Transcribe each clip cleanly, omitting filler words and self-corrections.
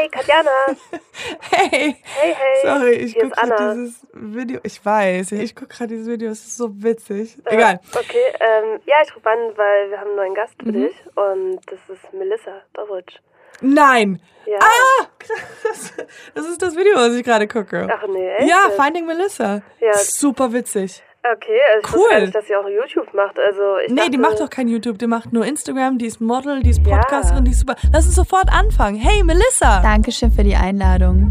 Hi, Katjana. Hey. Hey. Sorry, ich Hier gucke ist Anna. gerade dieses Video. Ich weiß, ich gucke gerade dieses Video. Es ist so witzig. Egal. Okay, ja, ich rufe an, weil wir haben einen neuen Gast für dich. Und das ist Melissa Doritsch. Nein. Ja. Krass. Das ist das Video, was ich gerade gucke. Ach nee, echt? Ja, Finding Melissa. Ja. Super witzig. Okay, also ich Cool. wusste gar nicht, dass sie auch YouTube macht. Also ich dachte, Die macht doch kein YouTube, die macht nur Instagram, die ist Model, die ist Podcasterin, Ja. die ist super. Lass uns sofort anfangen. Hey, Melissa. Dankeschön für die Einladung.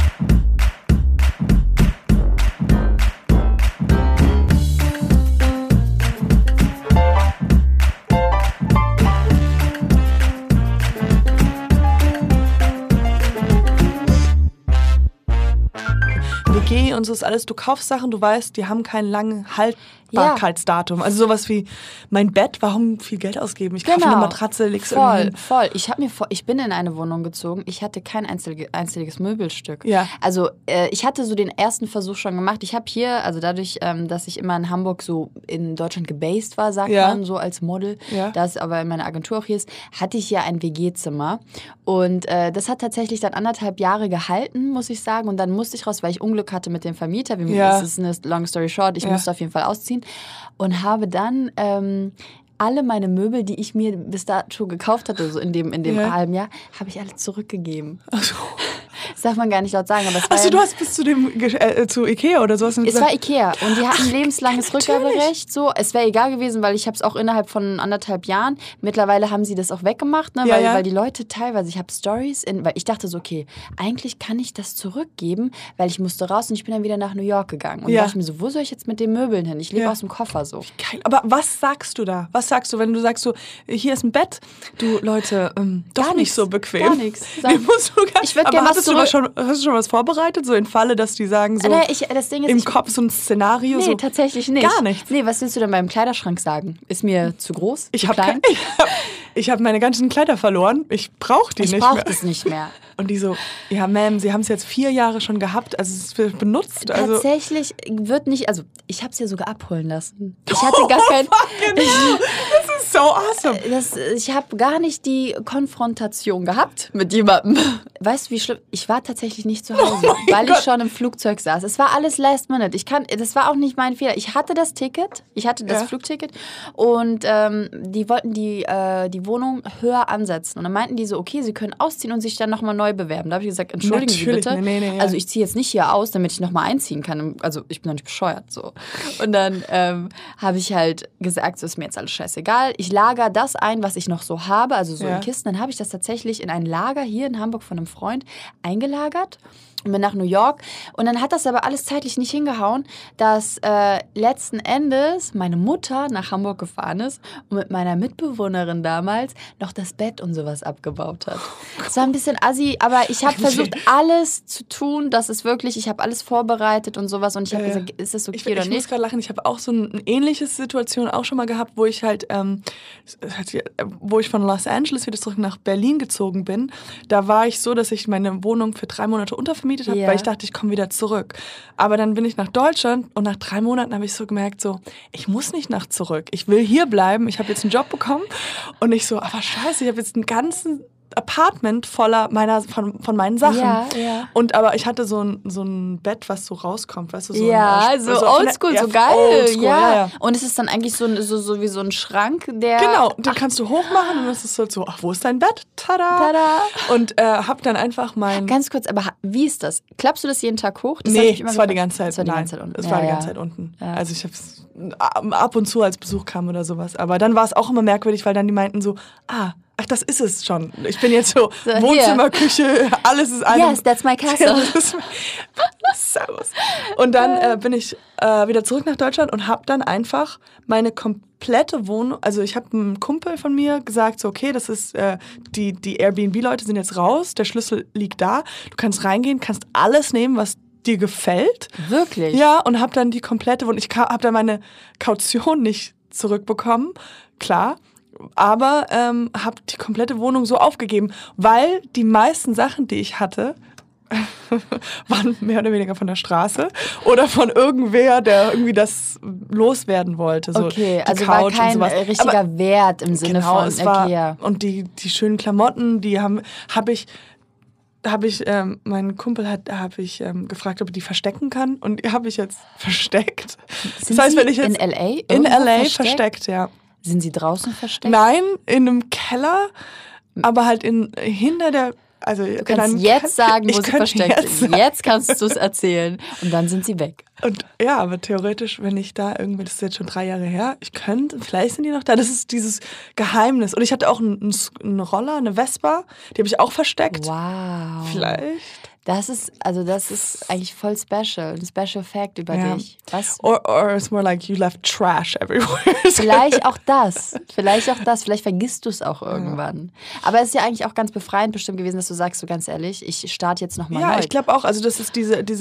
WG und so ist alles, du kaufst Sachen, du weißt, die haben kein langes Haltbarkeitsdatum. Also sowas wie mein Bett, warum viel Geld ausgeben? Ich kaufe eine Matratze, leg's irgendwie Voll. Ich bin in eine Wohnung gezogen, ich hatte kein einziges Möbelstück. Ja. Also ich hatte so den ersten Versuch schon gemacht. Ich habe hier, also dadurch, dass ich immer in Hamburg so in Deutschland gebased war, sagt man so als Model, das aber meine Agentur auch hier ist, hatte ich ja ein WG-Zimmer. Und das hat tatsächlich dann 1,5 Jahre gehalten, muss ich sagen. Und dann musste ich raus, weil ich Unglück hatte mit dem Vermieter. Das ist eine long story short. Ich musste auf jeden Fall ausziehen. Und habe dann alle meine Möbel, die ich mir bis dato gekauft hatte, so in dem halben Jahr, habe ich alle zurückgegeben. Ach so. Das darf man gar nicht laut sagen. Aber es war Achso, du hast bis zu Ikea oder sowas Es war Ikea und die hatten lebenslanges Rückgaberecht. So, es wäre egal gewesen, weil ich habe es auch innerhalb von 1,5 Jahren. Mittlerweile haben sie das auch weggemacht, ne? Weil die Leute teilweise, ich habe Stories, weil ich dachte so, okay, eigentlich kann ich das zurückgeben, weil ich musste raus und ich bin dann wieder nach New York gegangen. Und dachte mir so, wo soll ich jetzt mit den Möbeln hin? Ich lebe aus dem Koffer so. Geil. Aber was sagst du da? Was sagst du, wenn du sagst so, hier ist ein Bett, du Leute, doch Gar nicht nichts. so bequem. Gar nichts. Nee, musst du gar Ich würd aber gerne was hast du schon was vorbereitet, so in Falle, dass die sagen so Das Ding ist, im Kopf so ein Szenario? Nee, so, tatsächlich nicht. Gar nichts. Nee, was willst du denn beim Kleiderschrank sagen? Ist mir zu groß? Ich zu habe klein? meine ganzen Kleider verloren. Ich brauche die Ich nicht brauche mehr. das nicht mehr. Und die so, ja, Ma'am, Sie haben es jetzt 4 Jahre schon gehabt, also es wird benutzt. Also Tatsächlich wird nicht, also ich habe es ja sogar abholen lassen. Ich hatte gar kein... Genau, das ist so awesome. Ich habe gar nicht die Konfrontation gehabt mit jemandem. Weißt du, wie schlimm? Ich war tatsächlich nicht zu Hause, weil ich schon im Flugzeug saß. Es war alles last minute. Das war auch nicht mein Fehler. Ich hatte das Ticket, Flugticket und die wollten die Wohnung höher ansetzen. Und dann meinten die so, okay, sie können ausziehen und sich dann nochmal neu bewerben. Da habe ich gesagt, entschuldigen Sie bitte. Nee, Also ich ziehe jetzt nicht hier aus, damit ich nochmal einziehen kann. Also ich bin doch nicht bescheuert. So. Und dann habe ich halt gesagt, so ist mir jetzt alles scheißegal. Ich lager das ein, was ich noch so habe, also so in Kisten. Dann habe ich das tatsächlich in ein Lager hier in Hamburg von einem Freund eingelagert und bin nach New York. Und dann hat das aber alles zeitlich nicht hingehauen, dass letzten Endes meine Mutter nach Hamburg gefahren ist und mit meiner Mitbewohnerin damals noch das Bett und sowas abgebaut hat. Es war ein bisschen assi, aber ich habe versucht, alles zu tun, dass es wirklich, ich habe alles vorbereitet und sowas und ich habe gesagt, ist das okay oder Ich nicht? muss gerade lachen, ich habe auch so eine ähnliche Situation auch schon mal gehabt, wo ich halt, wo ich von Los Angeles wieder zurück nach Berlin gezogen bin. Da war ich so, dass ich meine Wohnung für 3 Monate untervermietet habe, weil ich dachte, ich komme wieder zurück. Aber dann bin ich nach Deutschland und nach 3 Monaten habe ich so gemerkt, so, ich muss nicht nach zurück. Ich will hier bleiben. Ich habe jetzt einen Job bekommen und ich so, aber scheiße, ich habe jetzt einen ganzen Apartment voller von meinen Sachen. Ja. Aber ich hatte so ein Bett, was so rauskommt, weißt du? So oldschool, so geil. Oldschool, ja. Und es ist dann eigentlich so wie so ein Schrank, der... Genau, den kannst du hochmachen und es ist halt so, ach, wo ist dein Bett? Tada! Und hab dann einfach Ganz kurz, aber wie ist das? Klappst du das jeden Tag hoch? Das es war die ganze Zeit. Es war die ganze Zeit unten. Es war die ganze Zeit unten. Ja. Also ich hab's ab und zu als Besuch kam oder sowas. Aber dann war es auch immer merkwürdig, weil dann die meinten so, ach, das ist es schon. Ich bin jetzt so Wohnzimmer, Küche, alles ist einem. Yes, that's my castle. Servus. Und dann bin ich wieder zurück nach Deutschland und habe dann einfach meine komplette Wohnung, also ich habe einem Kumpel von mir gesagt, so okay, das ist, die Airbnb-Leute sind jetzt raus, der Schlüssel liegt da, du kannst reingehen, kannst alles nehmen, was dir gefällt. Wirklich? Ja, und habe dann die komplette Wohnung, ich habe dann meine Kaution nicht zurückbekommen, klar. Aber habe die komplette Wohnung so aufgegeben, weil die meisten Sachen, die ich hatte, waren mehr oder weniger von der Straße oder von irgendwer, der irgendwie das loswerden wollte. So okay, die also Couch war kein und sowas. richtiger Aber Wert im Sinne von es war, okay, ja. Und die schönen Klamotten, die habe ich habe ich, mein Kumpel habe ich gefragt, ob er die verstecken kann. Und die habe ich jetzt versteckt. Sind das heißt, wenn ich jetzt in L.A.? In L.A. versteckt, ja. Sind sie draußen versteckt? Nein, in einem Keller, aber halt hinter der... Also, du kannst jetzt sagen, wo sie versteckt sind. Jetzt kannst du es erzählen. Und dann sind sie weg. Und ja, aber theoretisch, wenn ich da irgendwie, das ist jetzt schon 3 Jahre her, vielleicht sind die noch da. Das ist dieses Geheimnis. Und ich hatte auch einen Roller, eine Vespa, die habe ich auch versteckt. Wow. Vielleicht. Das ist eigentlich voll special. Ein Special Fact über dich. Was? Or it's more like you left trash everywhere. Vielleicht auch das. Vielleicht vergisst du es auch irgendwann. Aber es ist ja eigentlich auch ganz befreiend bestimmt gewesen, dass du sagst, so ganz ehrlich, ich starte jetzt nochmal neu. Ja, ich glaube auch. Also das ist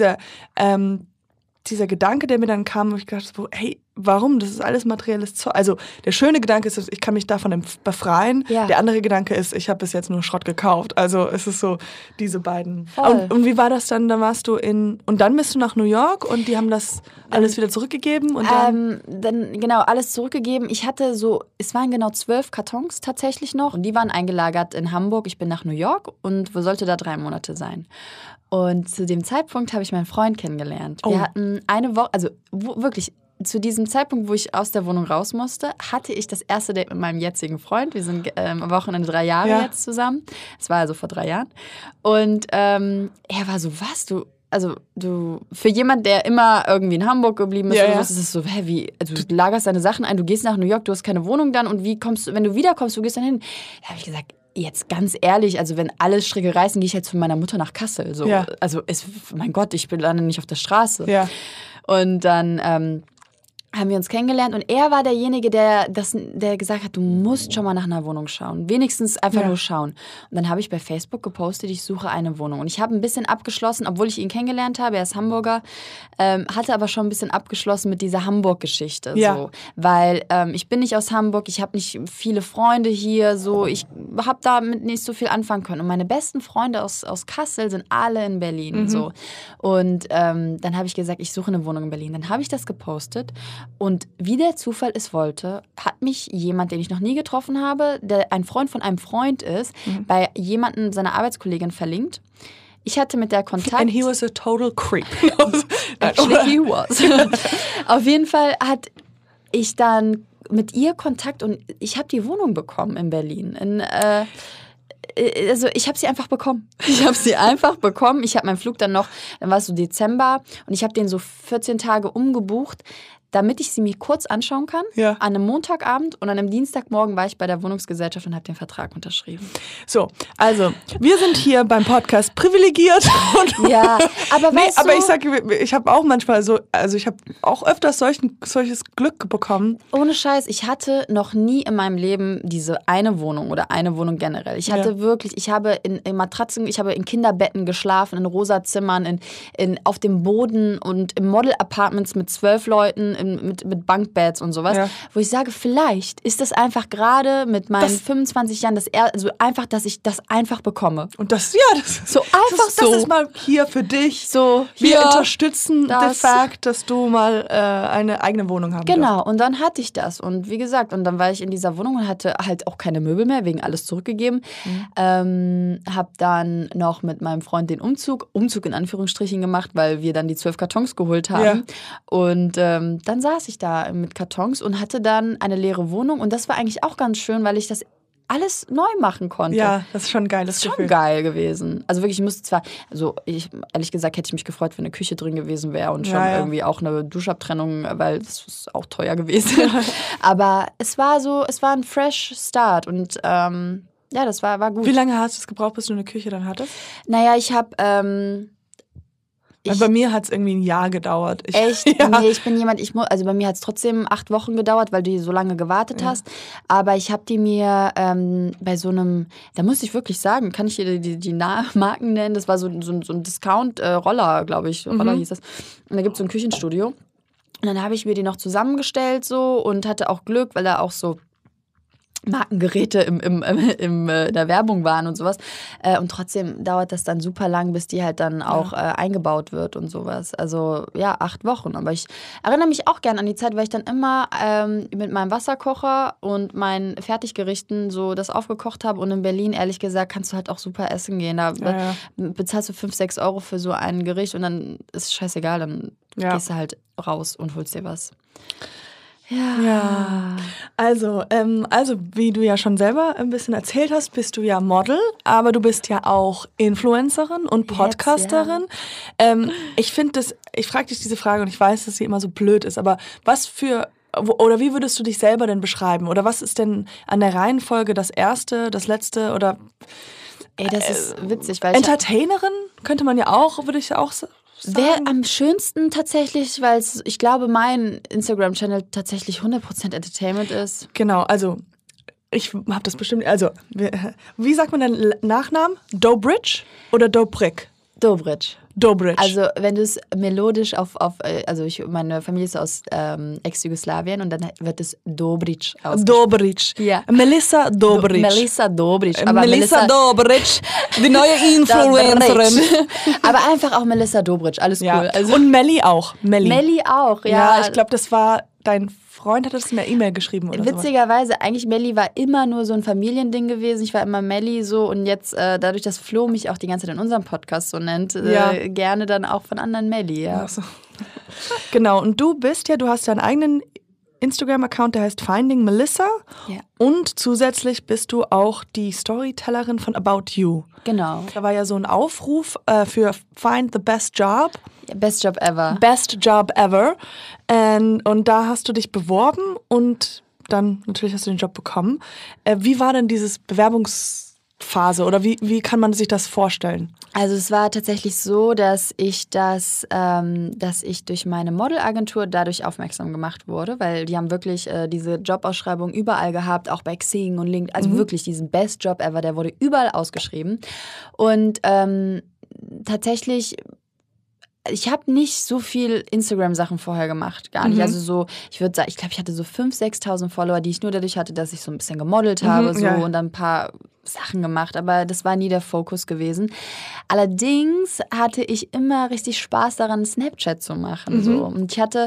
dieser Gedanke, der mir dann kam, wo ich gedacht habe, hey, warum? Das ist alles materielles Zeug. Also der schöne Gedanke ist, ich kann mich davon befreien. Ja. Der andere Gedanke ist, ich habe bis jetzt nur Schrott gekauft. Also es ist so diese beiden. Und wie war das dann? Dann warst du und dann bist du nach New York und die haben das alles wieder zurückgegeben? Und dann genau, alles zurückgegeben. Ich hatte es waren genau 12 Kartons tatsächlich noch. Und die waren eingelagert in Hamburg. Ich bin nach New York und sollte da 3 Monate sein. Und zu dem Zeitpunkt habe ich meinen Freund kennengelernt. Wir hatten eine Woche, also wirklich zu diesem Zeitpunkt, wo ich aus der Wohnung raus musste, hatte ich das erste Date mit meinem jetzigen Freund. Wir sind am Wochenende 3 Jahre jetzt zusammen. Das war also vor 3 Jahren. Und er war so, was, du, für jemand, der immer irgendwie in Hamburg geblieben ist, ist es so, wie, also du lagerst deine Sachen ein, du gehst nach New York, du hast keine Wohnung dann und wenn du wiederkommst, wo gehst du dann hin? Da habe ich gesagt, jetzt ganz ehrlich, also wenn alle Stricke reißen, gehe ich jetzt von meiner Mutter nach Kassel. So. Ja. Also, mein Gott, ich bin dann nicht auf der Straße. Ja. Und dann haben wir uns kennengelernt und er war derjenige, der gesagt hat, du musst schon mal nach einer Wohnung schauen. Wenigstens einfach nur schauen. Und dann habe ich bei Facebook gepostet, ich suche eine Wohnung. Und ich habe ein bisschen abgeschlossen, obwohl ich ihn kennengelernt habe, er ist Hamburger, hatte aber schon ein bisschen abgeschlossen mit dieser Hamburg-Geschichte. Ja. So. Weil ich bin nicht aus Hamburg, ich habe nicht viele Freunde hier, so, ich habe damit nicht so viel anfangen können. Und meine besten Freunde aus Kassel sind alle in Berlin. So. Und dann habe ich gesagt, ich suche eine Wohnung in Berlin. Dann habe ich das gepostet. Und wie der Zufall es wollte, hat mich jemand, den ich noch nie getroffen habe, der ein Freund von einem Freund ist, bei jemandem, seiner Arbeitskollegin verlinkt. Ich hatte mit der Kontakt. And he was a total creep. Actually he was. Auf jeden Fall hatte ich dann mit ihr Kontakt und ich habe die Wohnung bekommen in Berlin. Also ich habe sie einfach bekommen. Ich habe meinen Flug dann war es so Dezember und ich habe den so 14 Tage umgebucht, damit ich sie mir kurz anschauen kann, an einem Montagabend und an einem Dienstagmorgen war ich bei der Wohnungsgesellschaft und habe den Vertrag unterschrieben. So, also, wir sind hier beim Podcast privilegiert. Ja, aber weißt du... Aber ich sage, ich habe auch manchmal ich habe auch öfters solches Glück bekommen. Ohne Scheiß, ich hatte noch nie in meinem Leben diese eine Wohnung oder eine Wohnung generell. Ich hatte wirklich, ich habe in Matratzen, ich habe in Kinderbetten geschlafen, in rosa Zimmern, auf dem Boden und in Model-Apartments mit 12 Leuten, mit Bunkbeds und sowas, wo ich sage, vielleicht ist das einfach gerade mit meinen 25 Jahren, dass ich das einfach bekomme. Und das so einfach das ist mal hier für dich. So, wir unterstützen den Fakt, dass du mal eine eigene Wohnung haben Genau, darfst. Und dann hatte ich das. Und wie gesagt, und dann war ich in dieser Wohnung und hatte halt auch keine Möbel mehr, wegen alles zurückgegeben. Hab dann noch mit meinem Freund den Umzug in Anführungsstrichen gemacht, weil wir dann die 12 Kartons geholt haben. Ja. Und dann saß ich da mit Kartons und hatte dann eine leere Wohnung. Und das war eigentlich auch ganz schön, weil ich das alles neu machen konnte. Ja, das ist schon ein geiles Gefühl. Schon geil gewesen. Also wirklich, ich musste zwar, ehrlich gesagt, hätte ich mich gefreut, wenn eine Küche drin gewesen wäre und schon irgendwie auch eine Duschabtrennung, weil das ist auch teuer gewesen. Aber es war ein fresh Start und das war gut. Wie lange hast du es gebraucht, bis du eine Küche dann hattest? Naja, ich habe bei mir hat es irgendwie 1 Jahr gedauert. Echt? Ja. Nee, ich bin jemand, bei mir hat es trotzdem 8 Wochen gedauert, weil du so lange gewartet hast. Aber ich habe die mir bei so einem, da muss ich wirklich sagen, kann ich dir die Marken nennen? Das war so ein Discount-Roller, glaube ich. Roller hieß das. Und da gibt es so ein Küchenstudio. Und dann habe ich mir die noch zusammengestellt so und hatte auch Glück, weil da auch so Markengeräte in der Werbung waren und sowas. Und trotzdem dauert das dann super lang, bis die halt dann auch eingebaut wird und sowas. Also ja, 8 Wochen. Aber ich erinnere mich auch gerne an die Zeit, weil ich dann immer mit meinem Wasserkocher und meinen Fertiggerichten so das aufgekocht habe. Und in Berlin, ehrlich gesagt, kannst du halt auch super essen gehen. Da bezahlst du 5, 6 Euro für so ein Gericht und dann ist es scheißegal. Dann gehst du halt raus und holst dir was. Ja. Also, wie du ja schon selber ein bisschen erzählt hast, bist du ja Model, aber du bist ja auch Influencerin und Podcasterin. Ich frage dich diese Frage und ich weiß, dass sie immer so blöd ist, aber wie würdest du dich selber denn beschreiben? Oder was ist denn an der Reihenfolge das Erste, das Letzte oder... Ey, das ist witzig, weil Entertainerin könnte man ja auch, würde ich auch sagen. Wäre am schönsten tatsächlich, weil ich glaube, mein Instagram-Channel tatsächlich 100% Entertainment ist. Genau, also ich habe das bestimmt, also wie sagt man deinen Nachnamen? Dobritsch oder Dobrik? Dobritsch. Dobritsch. Also wenn du es melodisch meine Familie ist aus Ex-Jugoslawien und dann wird es Dobritsch ausgesprochen. Dobritsch. Ja. Melissa Dobritsch. Melissa Dobritsch. Aber Melissa Dobritsch, die neue Influencerin. Aber einfach auch Melissa Dobritsch, alles cool. Also und Melli auch. Melli auch, ja. Ja, ich glaube, das war dein Freund, hat das in der E-Mail geschrieben oder Witzigerweise, eigentlich Melli war immer nur so ein Familiending gewesen. Ich war immer Melli so und jetzt, dadurch, dass Flo mich auch die ganze Zeit in unserem Podcast so nennt, gerne dann auch von anderen Melli, ja. So. Genau, und du hast deinen eigenen Instagram-Account, der heißt Finding Melissa. Ja. Und zusätzlich bist du auch die Storytellerin von About You. Genau. Da war ja so ein Aufruf für Find the Best Job. Best Job ever. Best Job ever. Und da hast du dich beworben und dann natürlich hast du den Job bekommen. Wie war denn dieses Bewerbungsphase oder wie kann man sich das vorstellen? Also es war tatsächlich so, dass ich durch meine Modelagentur dadurch aufmerksam gemacht wurde, weil die haben wirklich diese Jobausschreibung überall gehabt, auch bei Xing und LinkedIn, also wirklich diesen Best Job ever, der wurde überall ausgeschrieben. Und tatsächlich, ich habe nicht so viel Instagram-Sachen vorher gemacht, gar nicht. Also so, ich würde sagen, ich glaube, ich hatte so 5.000, 6.000 Follower, die ich nur dadurch hatte, dass ich so ein bisschen gemodelt habe und dann ein paar Sachen gemacht, aber das war nie der Fokus gewesen. Allerdings hatte ich immer richtig Spaß daran, Snapchat zu machen. So. Und ich hatte...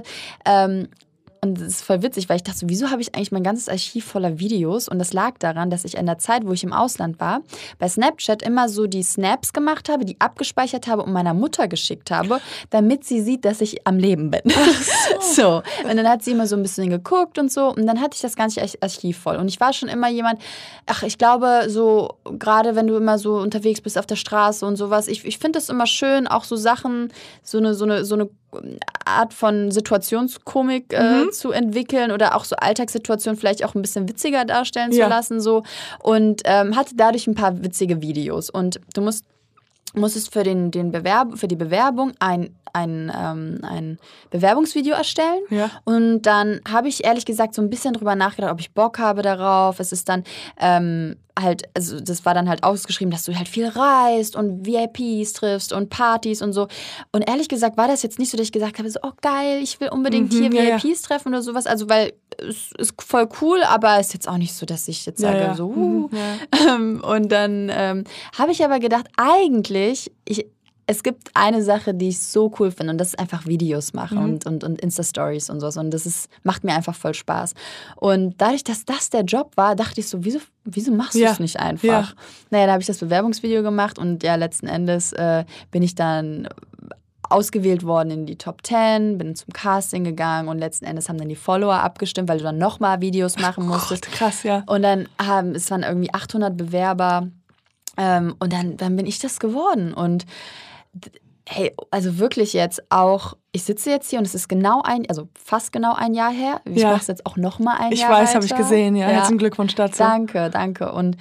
Und das ist voll witzig, weil ich dachte so, wieso habe ich eigentlich mein ganzes Archiv voller Videos? Und das lag daran, dass ich in der Zeit, wo ich im Ausland war, bei Snapchat immer so die Snaps gemacht habe, die abgespeichert habe und meiner Mutter geschickt habe, damit sie sieht, dass ich am Leben bin. Ach so. Und dann hat sie immer so ein bisschen geguckt und so. Und dann hatte ich das ganze Archiv voll. Und ich war schon immer jemand, ich glaube, so gerade wenn du immer so unterwegs bist auf der Straße und sowas, ich finde das immer schön, auch so Sachen, so eine Art von Situationskomik zu entwickeln oder auch so Alltagssituationen vielleicht auch ein bisschen witziger darstellen zu lassen. So. Und hatte dadurch ein paar witzige Videos. Und du musstest für die Bewerbung ein Bewerbungsvideo erstellen. Ja. Und dann habe ich ehrlich gesagt so ein bisschen drüber nachgedacht, ob ich Bock habe darauf. Es ist dann also das war dann halt ausgeschrieben, dass du halt viel reist und VIPs triffst und Partys und so. Und ehrlich gesagt war das jetzt nicht so, dass ich gesagt habe, so, oh geil, ich will unbedingt hier VIPs treffen oder sowas. Also weil es ist voll cool, aber es ist jetzt auch nicht so, dass ich jetzt sage, so und dann habe ich aber gedacht, eigentlich, es gibt eine Sache, die ich so cool finde und das ist einfach Videos machen und Insta-Stories und sowas und macht mir einfach voll Spaß. Und dadurch, dass das der Job war, dachte ich so, wieso machst du es nicht einfach? Ja. Naja, da habe ich das Bewerbungsvideo gemacht und ja, letzten Endes bin ich dann ausgewählt worden in die Top 10, bin zum Casting gegangen und letzten Endes haben dann die Follower abgestimmt, weil du dann nochmal Videos machen musstest. Krass, ja. Und dann es waren irgendwie 800 Bewerber und dann bin ich das geworden und hey, also wirklich jetzt auch, ich sitze jetzt hier und es ist fast genau ein Jahr her. Ich mache es jetzt auch nochmal ein Jahr Ich weiß, habe ich gesehen, ja. Herzlichen Glückwunsch dazu. Danke. Und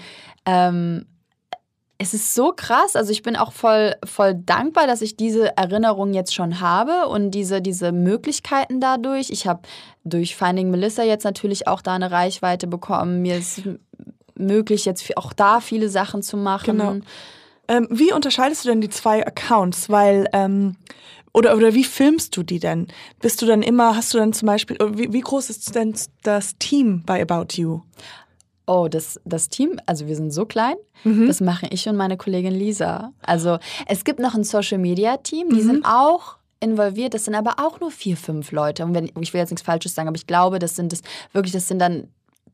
es ist so krass, also ich bin auch voll dankbar, dass ich diese Erinnerung jetzt schon habe und diese Möglichkeiten dadurch. Ich habe durch Finding Melissa jetzt natürlich auch da eine Reichweite bekommen. Mir ist möglich, jetzt auch da viele Sachen zu machen. Genau. Wie unterscheidest du denn die 2 Accounts? Weil, oder wie filmst du die denn? Hast du dann zum Beispiel, wie groß ist denn das Team bei About You? Oh, das Team, also wir sind so klein, das machen ich und meine Kollegin Lisa. Also es gibt noch ein Social-Media-Team, die sind auch involviert, das sind aber auch nur 4, 5 Leute. Und ich will jetzt nichts Falsches sagen, aber ich glaube, das sind dann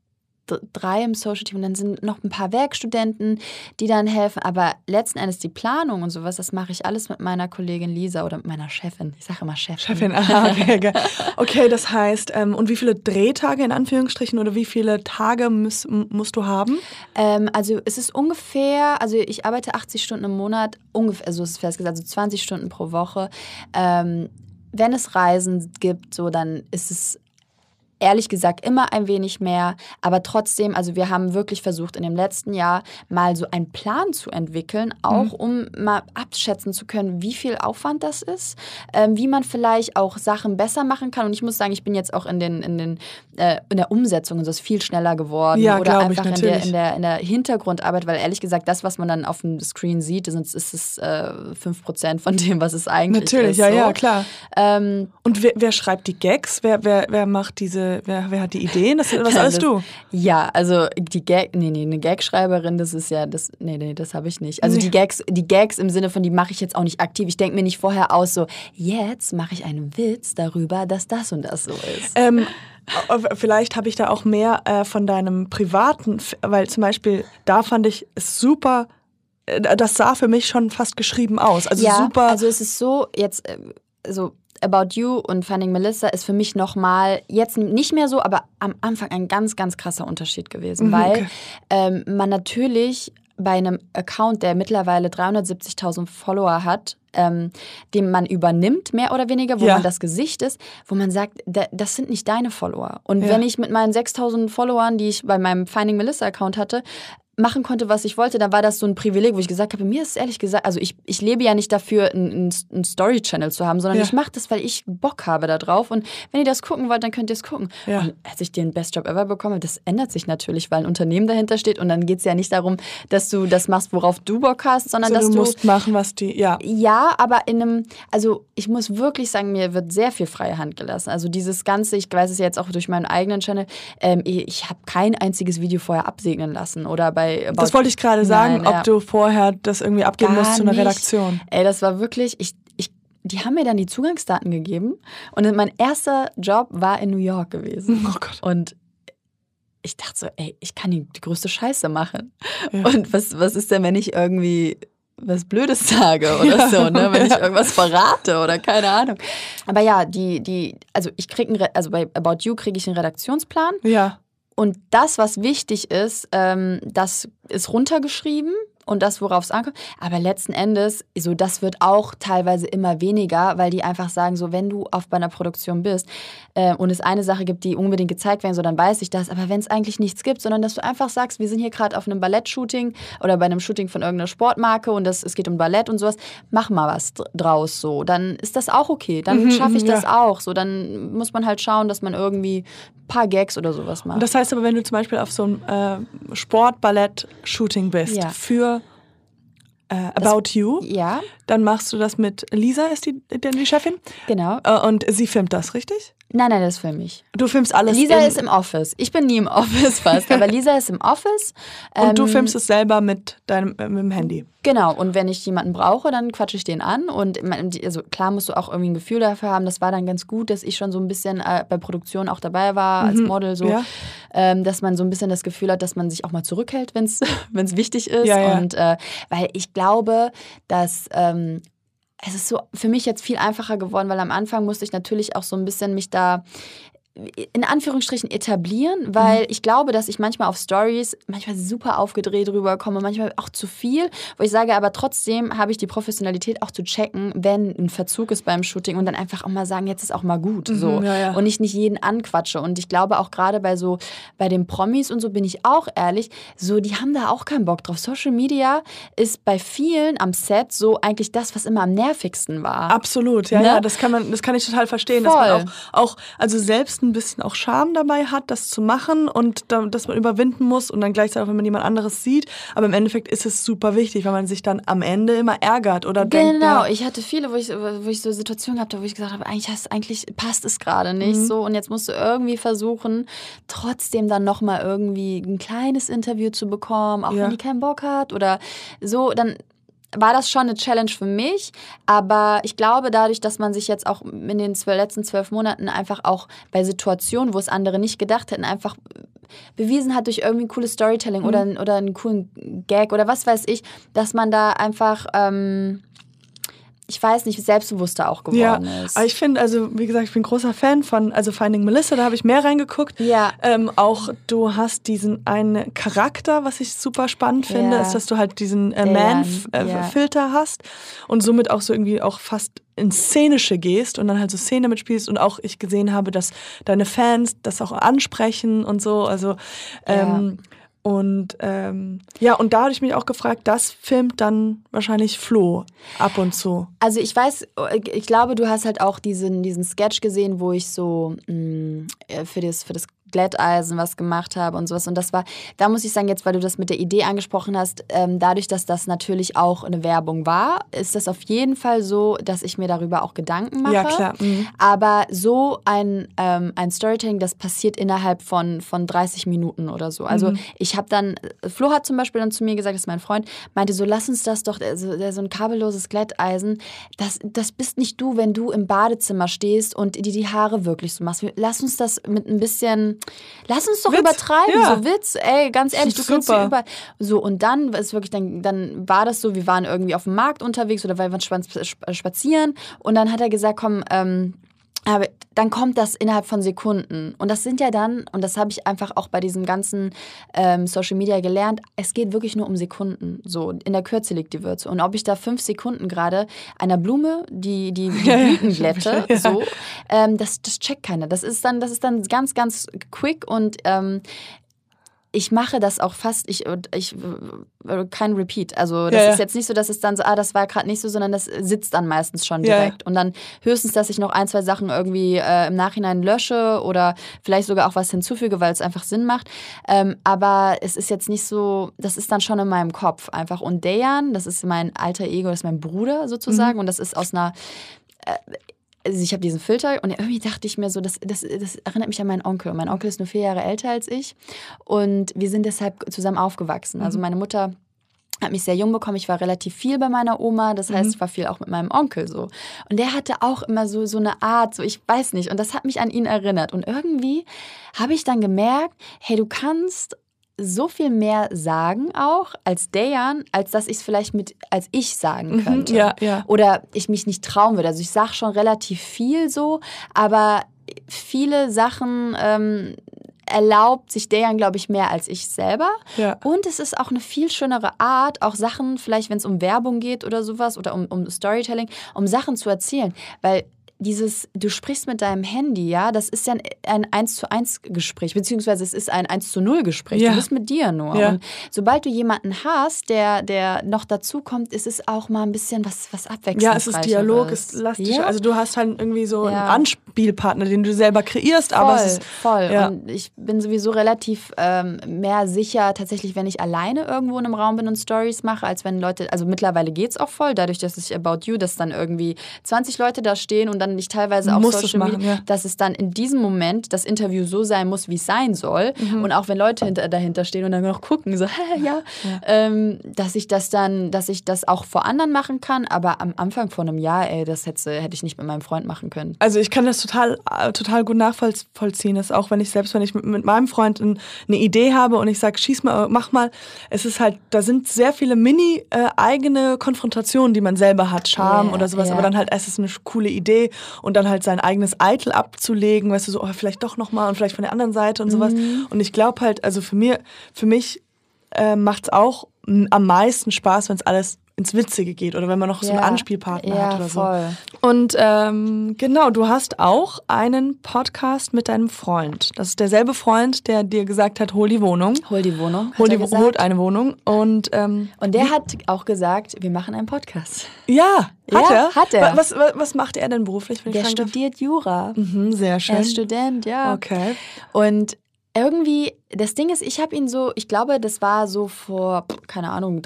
3 im Social-Team und dann sind noch ein paar Werkstudenten, die dann helfen. Aber letzten Endes die Planung und sowas, das mache ich alles mit meiner Kollegin Lisa oder mit meiner Chefin. Ich sage immer Chefin. Okay, okay, das heißt, und wie viele Drehtage in Anführungsstrichen oder wie viele Tage musst du haben? Also es ist ungefähr, also ich arbeite 80 Stunden im Monat, ungefähr, also es ist festgesagt, also 20 Stunden pro Woche. Wenn es Reisen gibt, so dann ist es ehrlich gesagt immer ein wenig mehr, aber trotzdem, also wir haben wirklich versucht in dem letzten Jahr mal so einen Plan zu entwickeln, auch um mal abschätzen zu können, wie viel Aufwand das ist, wie man vielleicht auch Sachen besser machen kann. Und ich muss sagen, ich bin jetzt auch in der Umsetzung und so ist viel schneller geworden. Ja, oder einfach ich, in der Hintergrundarbeit, weil ehrlich gesagt, das, was man dann auf dem Screen sieht, ist es 5% von dem, was es eigentlich ist. Natürlich, ja, so. Klar. Und wer schreibt die Gags? Wer macht wer hat die Ideen? Was alles du? Ja, also eine Gagschreiberin, das habe ich nicht. Also die Gags im Sinne von, die mache ich jetzt auch nicht aktiv. Ich denke mir nicht vorher aus, so, jetzt mache ich einen Witz darüber, dass das und das so ist. Vielleicht habe ich da auch mehr von deinem privaten, weil zum Beispiel, da fand ich es super, das sah für mich schon fast geschrieben aus. Also ja, super. Also es ist so, jetzt so About You und Finding Melissa ist für mich nochmal, jetzt nicht mehr so, aber am Anfang ein ganz, ganz krasser Unterschied gewesen, weil man natürlich bei einem Account, der mittlerweile 370.000 Follower hat, den man übernimmt, mehr oder weniger, wo man das Gesicht ist, wo man sagt, das sind nicht deine Follower. Und wenn ich mit meinen 6.000 Followern, die ich bei meinem Finding Melissa Account hatte, machen konnte, was ich wollte, dann war das so ein Privileg, wo ich gesagt habe, mir ist es ehrlich gesagt, also ich lebe ja nicht dafür, einen Story-Channel zu haben, sondern ich mache das, weil ich Bock habe da drauf und wenn ihr das gucken wollt, dann könnt ihr es gucken. Ja. Und als ich den Best Job Ever bekomme, das ändert sich natürlich, weil ein Unternehmen dahinter steht und dann geht es ja nicht darum, dass du das machst, worauf du Bock hast, sondern dass du musst machen, was die, Ja, aber also ich muss wirklich sagen, mir wird sehr viel freie Hand gelassen. Also dieses Ganze, ich weiß es ja jetzt auch durch meinen eigenen Channel, ich habe kein einziges Video vorher absegnen lassen oder bei das wollte ich gerade sagen, ob du vorher das irgendwie abgeben musst zu einer Redaktion. Ey, das war wirklich, die haben mir dann die Zugangsdaten gegeben und mein erster Job war in New York gewesen. Oh Gott. Und ich dachte so, ey, ich kann die größte Scheiße machen. Ja. Und was ist denn, wenn ich irgendwie was Blödes sage oder so, ne? Wenn ich irgendwas verrate oder keine Ahnung. Aber ja, also bei About You kriege ich einen Redaktionsplan. Ja. Und das, was wichtig ist, das ist runtergeschrieben und das, worauf es ankommt. Aber letzten Endes, so, das wird auch teilweise immer weniger, weil die einfach sagen, so, wenn du bei einer Produktion bist und es eine Sache gibt, die unbedingt gezeigt werden soll, dann weiß ich das. Aber wenn es eigentlich nichts gibt, sondern dass du einfach sagst, wir sind hier gerade auf einem Ballett-Shooting oder bei einem Shooting von irgendeiner Sportmarke und es geht um Ballett und sowas, mach mal was draus so. Dann ist das auch okay. Dann schaffe ich das auch. So, dann muss man halt schauen, dass man irgendwie ein paar Gags oder sowas macht. Und das heißt aber, wenn du zum Beispiel auf so einem Sport-Ballett-Shooting bist für About You, dann machst du das mit Lisa, ist die Chefin? Genau. Und sie filmt das, richtig? Nein, das filme ich. Du filmst alles. Lisa ist im Office. Ich bin nie im Office fast, aber Lisa ist im Office. Und du filmst es selber mit dem Handy. Genau, und wenn ich jemanden brauche, dann quatsche ich den an. Und also klar musst du auch irgendwie ein Gefühl dafür haben. Das war dann ganz gut, dass ich schon so ein bisschen bei Produktion auch dabei war, als Model so. Ja. Dass man so ein bisschen das Gefühl hat, dass man sich auch mal zurückhält, wenn es wichtig ist. Ja. Und weil ich glaube, dass es ist so für mich jetzt viel einfacher geworden, weil am Anfang musste ich natürlich auch so ein bisschen mich da in Anführungsstrichen etablieren, weil ich glaube, dass ich manchmal auf Stories manchmal super aufgedreht rüberkomme, manchmal auch zu viel, wo ich sage, aber trotzdem habe ich die Professionalität auch zu checken, wenn ein Verzug ist beim Shooting und dann einfach auch mal sagen, jetzt ist auch mal gut, so. Und ich nicht jeden anquatsche und ich glaube auch gerade bei den Promis und so bin ich auch ehrlich, so die haben da auch keinen Bock drauf. Social Media ist bei vielen am Set so eigentlich das, was immer am nervigsten war. Absolut, ja, das kann ich total verstehen, Voll. dass man auch also selbst meisten ein bisschen auch Scham dabei hat, das zu machen und dass man überwinden muss und dann gleichzeitig auch, wenn man jemand anderes sieht. Aber im Endeffekt ist es super wichtig, weil man sich dann am Ende immer ärgert oder denkt. Genau, ich hatte viele, wo ich so Situationen hatte, wo ich gesagt habe, eigentlich passt es gerade nicht so und jetzt musst du irgendwie versuchen, trotzdem dann nochmal irgendwie ein kleines Interview zu bekommen, auch wenn die keinen Bock hat oder so, dann war das schon eine Challenge für mich, aber ich glaube dadurch, dass man sich jetzt auch in den letzten 12 Monaten einfach auch bei Situationen, wo es andere nicht gedacht hätten, einfach bewiesen hat durch irgendwie ein cooles Storytelling oder einen coolen Gag oder was weiß ich, dass man da einfach ich weiß nicht, selbstbewusster auch geworden ist. Aber ich finde, also wie gesagt, ich bin großer Fan von Finding Melissa, da habe ich mehr reingeguckt. Ja. Auch du hast diesen einen Charakter, was ich super spannend finde, ist, dass du halt diesen Man-Filter hast und somit auch so irgendwie auch fast ins Szenische gehst und dann halt so Szene mitspielst und auch ich gesehen habe, dass deine Fans das auch ansprechen und so, also und und da habe ich mich auch gefragt, das filmt dann wahrscheinlich Flo ab und zu. Also ich glaube, du hast halt auch diesen Sketch gesehen, wo ich so für das Glätteisen was gemacht habe und sowas. Und das war, da muss ich sagen, jetzt, weil du das mit der Idee angesprochen hast, dadurch, dass das natürlich auch eine Werbung war, ist das auf jeden Fall so, dass ich mir darüber auch Gedanken mache. Ja, klar. Mhm. Aber so ein Storytelling, das passiert innerhalb von 30 Minuten oder so. Also ich habe dann, Flo hat zum Beispiel dann zu mir gesagt, das ist mein Freund, meinte so, lass uns das doch, so ein kabelloses Glätteisen, das bist nicht du, wenn du im Badezimmer stehst und dir die Haare wirklich so machst. Lass uns das mit ein bisschen, lass uns doch Witz. übertreiben, Ja. so Witz, ey, ganz ehrlich, du kannst Super. hier überall. So, und dann ist wirklich, dann war das so, wir waren irgendwie auf dem Markt unterwegs oder wir waren spazieren und dann hat er gesagt, komm, aber dann kommt das innerhalb von Sekunden. Und das sind ja dann, und das habe ich einfach auch bei diesem ganzen Social Media gelernt, es geht wirklich nur um Sekunden. So, in der Kürze liegt die Würze. Und ob ich da 5 Sekunden gerade einer Blume die Blüten glätte, so, das checkt keiner. Das ist dann ganz, ganz quick und ich mache das auch fast, kein Repeat. Also das ist jetzt nicht so, dass es dann so, das war gerade nicht so, sondern das sitzt dann meistens schon direkt. Und dann höchstens, dass ich noch 1, 2 Sachen irgendwie im Nachhinein lösche oder vielleicht sogar auch was hinzufüge, weil es einfach Sinn macht. Aber es ist jetzt nicht so, das ist dann schon in meinem Kopf einfach. Und Dejan, das ist mein alter Ego, das ist mein Bruder sozusagen. Und das ist aus einer... Also ich habe diesen Filter und irgendwie dachte ich mir so, das erinnert mich an meinen Onkel. Und mein Onkel ist nur 4 Jahre älter als ich und wir sind deshalb zusammen aufgewachsen. Also meine Mutter hat mich sehr jung bekommen. Ich war relativ viel bei meiner Oma. Das heißt, ich war viel auch mit meinem Onkel so. Und der hatte auch immer so eine Art, so ich weiß nicht. Und das hat mich an ihn erinnert. Und irgendwie habe ich dann gemerkt, hey, du kannst so viel mehr sagen auch als Dejan, als dass ich es vielleicht als ich sagen könnte. Ja. Oder ich mich nicht trauen würde. Also ich sage schon relativ viel so, aber viele Sachen erlaubt sich Dejan, glaube ich, mehr als ich selber. Ja. Und es ist auch eine viel schönere Art, auch Sachen, vielleicht wenn es um Werbung geht oder sowas oder um Storytelling, um Sachen zu erzählen. Weil du sprichst mit deinem Handy, ja, das ist ja ein 1:1 Gespräch, beziehungsweise es ist ein 1:0 Gespräch. Ja. Du bist mit dir nur. Ja. Und sobald du jemanden hast, der noch dazu kommt, ist es auch mal ein bisschen was Abwechslungsreiches. Ja, es ist Dialog, es ist lastig. Also du hast halt irgendwie so einen Anspielpartner, den du selber kreierst, aber es ist... Voll. Ja. Und ich bin sowieso relativ mehr sicher, tatsächlich, wenn ich alleine irgendwo in einem Raum bin und Stories mache, als wenn Leute, also mittlerweile geht's auch voll, dadurch, dass ich About You, dass dann irgendwie 20 Leute da stehen und dann nicht teilweise auf Social Media, dass es dann in diesem Moment das Interview so sein muss, wie es sein soll. Und auch wenn Leute dahinter stehen und dann noch gucken, so, dass ich das auch vor anderen machen kann. Aber am Anfang von einem Jahr, das hätte ich nicht mit meinem Freund machen können. Also ich kann das total gut nachvollziehen. Das auch, wenn ich mit meinem Freund eine Idee habe und ich sage, schieß mal, mach mal. Es ist halt, da sind sehr viele eigene Konfrontationen, die man selber hat, Charme oder sowas. Aber dann halt, es ist eine coole Idee. Und dann halt sein eigenes Eitel abzulegen, weißt du, so, vielleicht doch nochmal und vielleicht von der anderen Seite und sowas. Und ich glaube halt, also für mich macht es auch am meisten Spaß, wenn es alles ins Witzige geht oder wenn man noch so einen Anspielpartner hat oder voll. so. Und genau, du hast auch einen Podcast mit deinem Freund. Das ist derselbe Freund, der dir gesagt hat, hol die Wohnung. Holt eine Wohnung. Und der hat auch gesagt, wir machen einen Podcast. Ja, hat er. Hat er. Was macht er denn beruflich? Der studiert Jura. Sehr schön. Er ist Student, ja. Okay. Und irgendwie, das Ding ist, ich glaube, das war so vor, keine Ahnung,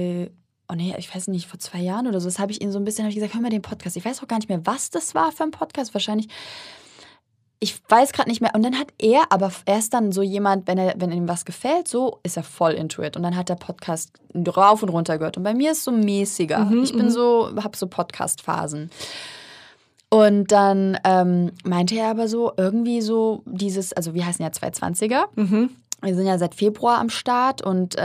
ich weiß nicht, vor 2 Jahren oder so, das habe ich gesagt, hör mal den Podcast. Ich weiß auch gar nicht mehr, was das war für ein Podcast. Wahrscheinlich, ich weiß gerade nicht mehr. Und dann hat er ist dann so jemand, wenn ihm was gefällt, so ist er voll into it. Und dann hat der Podcast rauf und runter gehört. Und bei mir ist es so mäßiger. Ich bin habe so Podcast-Phasen. Und dann meinte er aber so, irgendwie so dieses, also wir heißen ja 220er. Wir sind ja seit Februar am Start und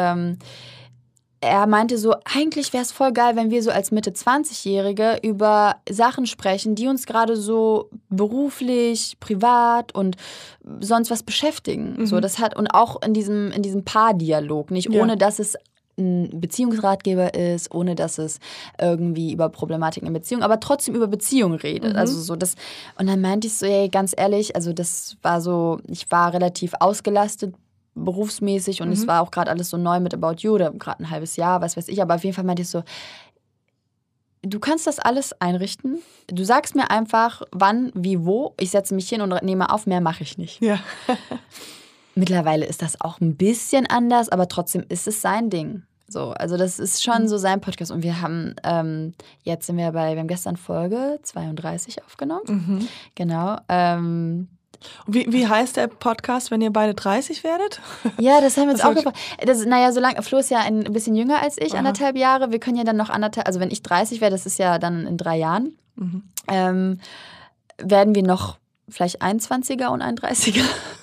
er meinte so, eigentlich wäre es voll geil, wenn wir so als Mitte-20-Jährige über Sachen sprechen, die uns gerade so beruflich, privat und sonst was beschäftigen. So, das hat, und auch in diesem Paardialog, nicht ohne dass es ein Beziehungsratgeber ist, ohne dass es irgendwie über Problematiken in Beziehungen, aber trotzdem über Beziehungen redet. Also so das. Und dann meinte ich so, ey, ganz ehrlich, also das war so, ich war relativ ausgelastet berufsmäßig und es war auch gerade alles so neu mit About You oder gerade ein halbes Jahr, was weiß ich, aber auf jeden Fall meinte ich so, du kannst das alles einrichten. Du sagst mir einfach, wann, wie, wo. Ich setze mich hin und nehme auf, mehr mache ich nicht. Ja. Mittlerweile ist das auch ein bisschen anders, aber trotzdem ist es sein Ding. So, also das ist schon so sein Podcast. Und wir haben, wir haben gestern Folge 32 aufgenommen. Genau. Wie heißt der Podcast, wenn ihr beide 30 werdet? Ja, das haben wir uns auch gefragt. Flo ist ja ein bisschen jünger als ich, 1,5 Jahre. Wir können ja dann noch also wenn ich 30 werde, das ist ja dann in 3 Jahren, werden wir noch vielleicht 21er und 31er.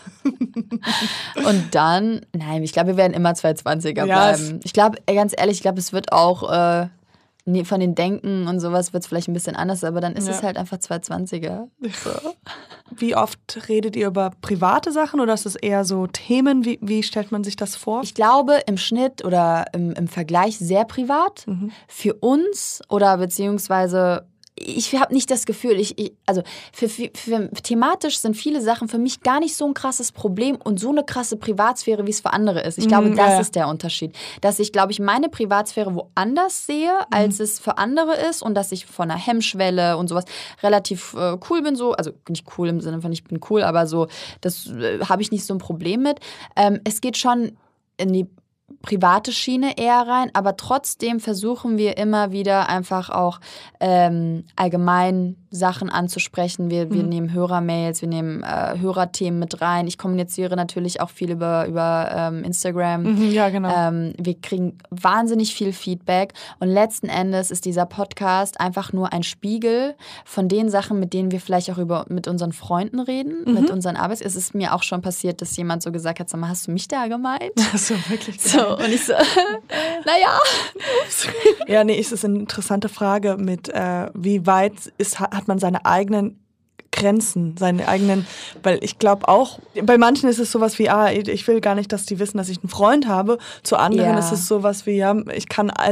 Und dann, ich glaube, wir werden immer 220er bleiben. Ich glaube, ganz ehrlich, es wird auch von den Denken und sowas wird es vielleicht ein bisschen anders, aber dann ist es halt einfach 220er. So. Wie oft redet ihr über private Sachen oder ist es eher so Themen? Wie stellt man sich das vor? Ich glaube, im Schnitt oder im Vergleich sehr privat. Für uns oder beziehungsweise ich habe nicht das Gefühl, also für thematisch sind viele Sachen für mich gar nicht so ein krasses Problem und so eine krasse Privatsphäre, wie es für andere ist. Ich glaube, das ist der Unterschied. Dass ich, glaube ich, meine Privatsphäre woanders sehe, als es für andere ist und dass ich von einer Hemmschwelle und sowas relativ cool bin. So. Also nicht cool im Sinne von ich bin cool, aber so, das habe ich nicht so ein Problem mit. Es geht schon in die private Schiene eher rein, aber trotzdem versuchen wir immer wieder einfach auch allgemein Sachen anzusprechen. Wir nehmen Hörermails, wir nehmen Hörerthemen mit rein. Ich kommuniziere natürlich auch viel über Instagram. Ja, genau. Wir kriegen wahnsinnig viel Feedback und letzten Endes ist dieser Podcast einfach nur ein Spiegel von den Sachen, mit denen wir vielleicht auch mit unseren Freunden reden, mit unseren Es ist mir auch schon passiert, dass jemand so gesagt hat, sag mal, hast du mich da gemeint? So, wirklich. So, und ich so, naja. Ja, nee, es ist eine interessante Frage mit, wie weit hat man seine eigenen Grenzen, seine eigenen, weil ich glaube auch, bei manchen ist es sowas wie, ich will gar nicht, dass die wissen, dass ich einen Freund habe. Zu anderen ist es sowas wie, ich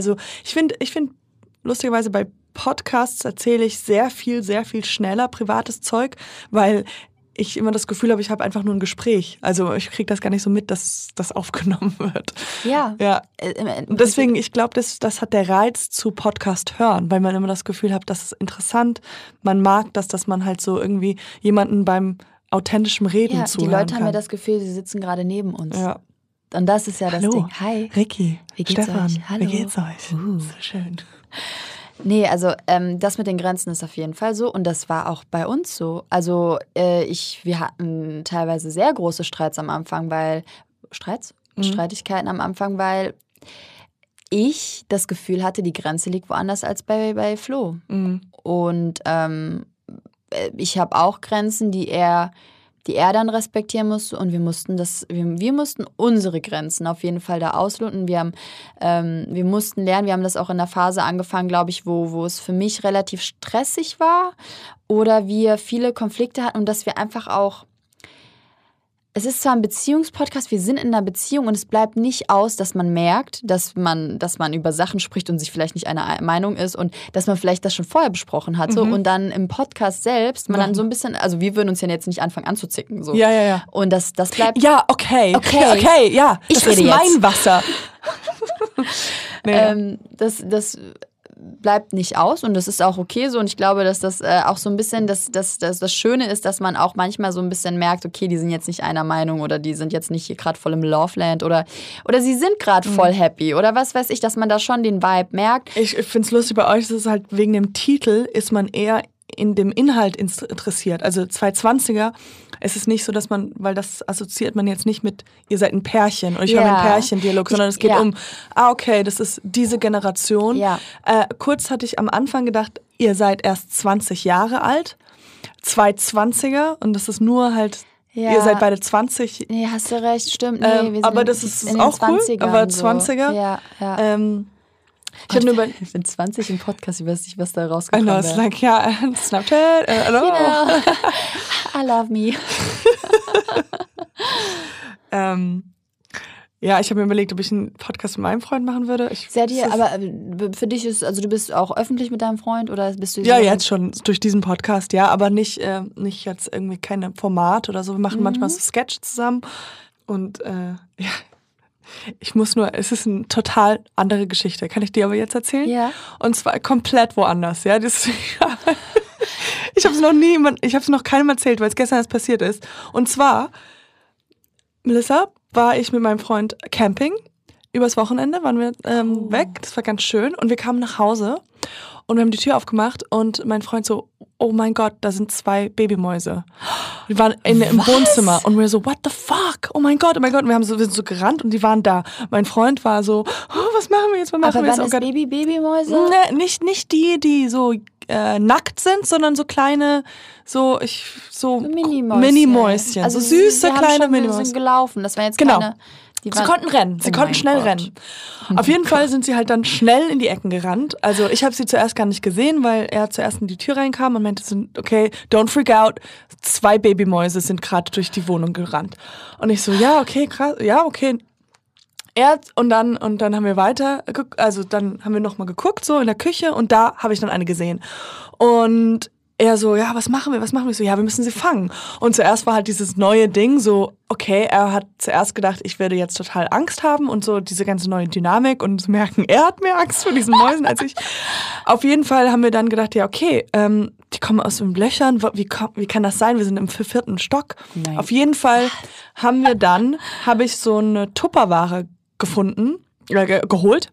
finde lustigerweise bei Podcasts erzähle ich sehr viel schneller privates Zeug, weil ich immer das Gefühl habe, ich habe einfach nur ein Gespräch. Also ich kriege das gar nicht so mit, dass das aufgenommen wird. Ja. Und deswegen, ich glaube, das hat der Reiz zu Podcast hören, weil man immer das Gefühl hat, das ist interessant. Man mag das, dass man halt so irgendwie jemanden beim authentischem Reden zuhören die Leute kann. haben ja das Gefühl, sie sitzen gerade neben uns. Ja. Und das ist ja das Ding. Hi. Ricky. Wie geht's Stefan. euch? Hallo. Wie geht's euch? So schön. Nee, also das mit den Grenzen ist auf jeden Fall so und das war auch bei uns so. Also wir hatten teilweise sehr große Streits am Anfang, Streitigkeiten am Anfang, weil ich das Gefühl hatte, die Grenze liegt woanders als bei Flo. Und ich habe auch Grenzen, die er dann respektieren musste und wir mussten unsere Grenzen auf jeden Fall da ausloten. Wir mussten lernen, wir haben das auch in der Phase angefangen, glaube ich, wo es für mich relativ stressig war oder wir viele Konflikte hatten und dass wir einfach auch es ist zwar ein Beziehungspodcast, wir sind in einer Beziehung und es bleibt nicht aus, dass man merkt, dass man über Sachen spricht und sich vielleicht nicht einer Meinung ist und dass man vielleicht das schon vorher besprochen hatte und dann im Podcast selbst man dann so ein bisschen, also wir würden uns ja jetzt nicht anfangen anzuzicken. So. Ja. Und das bleibt... Ja, okay, ja. Das ist mein Wasser. Das bleibt nicht aus und das ist auch okay so und ich glaube, dass das auch so ein bisschen das Schöne ist, dass man auch manchmal so ein bisschen merkt, okay, die sind jetzt nicht einer Meinung oder die sind jetzt nicht hier gerade voll im Loveland oder sie sind gerade voll happy oder was weiß ich, dass man da schon den Vibe merkt. Ich finde es lustig bei euch, das ist halt wegen dem Titel ist man eher in dem Inhalt interessiert. Also 220er, es ist nicht so, dass man, weil das assoziiert man jetzt nicht mit, ihr seid ein Pärchen und ich habe einen Pärchendialog, sondern es geht um, okay, das ist diese Generation. Ja. Kurz hatte ich am Anfang gedacht, ihr seid erst 20 Jahre alt, 220er und das ist nur halt, ihr seid beide 20. Nee, hast du recht, stimmt. Nee, wir sind aber das ist auch cool, aber 20er. So. Ja. Ich bin 20 im Podcast, ich weiß nicht, was da rausgekommen ist. I know, it's like, Snapchat, hello. Genau. I love me. Ja, ich habe mir überlegt, ob ich einen Podcast mit meinem Freund machen würde. Aber für dich ist, also du bist auch öffentlich mit deinem Freund oder bist du... Ja, jetzt schon durch diesen Podcast, ja, aber nicht jetzt irgendwie kein Format oder so. Wir machen manchmal so Sketch zusammen und ja. es ist eine total andere Geschichte. Kann ich dir aber jetzt erzählen? Ja. Und zwar komplett woanders, ja. Ich habe es noch keinem erzählt, weil es gestern erst passiert ist. Und zwar, Melissa, war ich mit meinem Freund Camping. Übers Wochenende waren wir weg. Das war ganz schön. Und wir kamen nach Hause und wir haben die Tür aufgemacht und mein Freund so, oh mein Gott, da sind 2 Babymäuse. Die waren im Wohnzimmer und wir so, what the fuck? Oh mein Gott. Und wir sind so gerannt und die waren da. Mein Freund war so, was machen wir jetzt? Aber waren das Babymäuse? Ne, nicht die so nackt sind, sondern so kleine, so Minimäuschen. Also so süße kleine Minimäuschen. Die sind gelaufen. Das waren jetzt keine... Sie konnten rennen. Sie konnten schnell rennen. Auf jeden Fall sind sie halt dann schnell in die Ecken gerannt. Also ich habe sie zuerst gar nicht gesehen, weil er zuerst in die Tür reinkam und meinte, okay, don't freak out. 2 Babymäuse sind gerade durch die Wohnung gerannt. Und ich so, ja, okay, krass, ja, okay. Und dann haben wir dann haben wir nochmal geguckt, so in der Küche und da habe ich dann eine gesehen. Und er so, ja, was machen wir? Ich so, ja, wir müssen sie fangen. Und zuerst war halt dieses neue Ding so, okay, er hat zuerst gedacht, ich werde jetzt total Angst haben und so diese ganze neue Dynamik und zu merken, er hat mehr Angst vor diesen Mäusen als ich. Auf jeden Fall haben wir dann gedacht, ja, okay, die kommen aus den Blöchern, wie kann das sein? Wir sind im 4. Stock. Nein. Auf jeden Fall habe ich so eine Tupperware gefunden, geholt.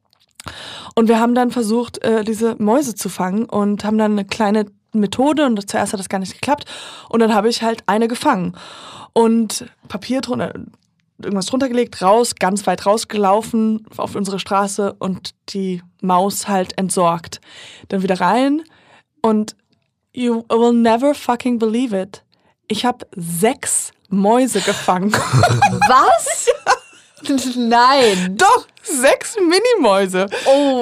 Und wir haben dann versucht, diese Mäuse zu fangen und haben dann eine kleine Methode und zuerst hat das gar nicht geklappt und dann habe ich halt eine gefangen und Papier drunter, irgendwas drunter gelegt, ganz weit rausgelaufen auf unsere Straße und die Maus halt entsorgt. Dann wieder rein und you will never fucking believe it. Ich habe 6 Mäuse gefangen. Was? Nein. Doch, 6 Minimäuse. Oh,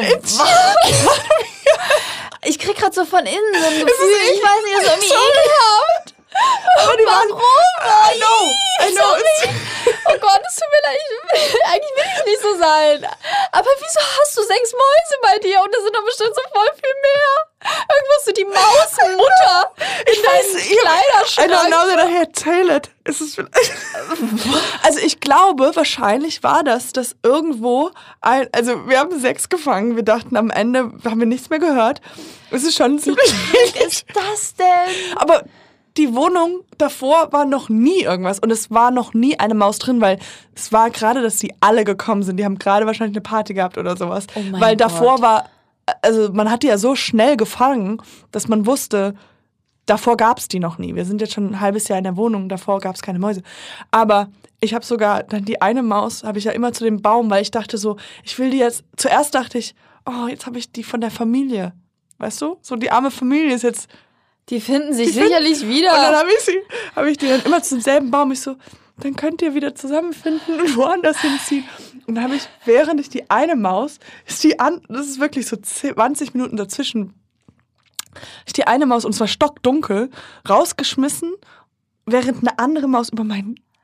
ich krieg gerade so von innen so ein Gefühl, ich weiß nicht, das ist irgendwie ekelhaft. Aber die Warum? I know. Oh Gott, es tut mir leid. Eigentlich will ich nicht so sein. Aber wieso hast du 6 Mäuse bei dir? Und das sind doch bestimmt so voll viel mehr. Irgendwo hast du die Mausmutter in deinen Kleiderschrank. I don't know that I had tell it. Also ich glaube, wahrscheinlich war das irgendwo, also wir haben 6 gefangen. Wir dachten, am Ende haben wir nichts mehr gehört. Es ist schon ziemlich... Wie ist das denn? Aber die Wohnung davor war noch nie irgendwas und es war noch nie eine Maus drin, weil es war gerade, dass die alle gekommen sind. Die haben gerade wahrscheinlich eine Party gehabt oder sowas. Oh mein weil Gott. Davor war, also man hat die ja so schnell gefangen, dass man wusste, davor gab es die noch nie. Wir sind jetzt schon ein halbes Jahr in der Wohnung, davor gab es keine Mäuse. Aber ich habe sogar dann die eine Maus, habe ich ja immer zu dem Baum, weil ich dachte so, ich will die jetzt, zuerst dachte ich, oh, jetzt habe ich die von der Familie. Weißt du? So die arme Familie ist jetzt... Die finden sich sicherlich wieder. Und dann habe ich die dann immer zum selben Baum. Ich so, dann könnt ihr wieder zusammenfinden und woanders hinziehen. Und dann habe ich, während ich die eine Maus, das ist wirklich so 20 Minuten dazwischen, ich die eine Maus, und zwar stockdunkel, rausgeschmissen, während eine andere Maus über meinen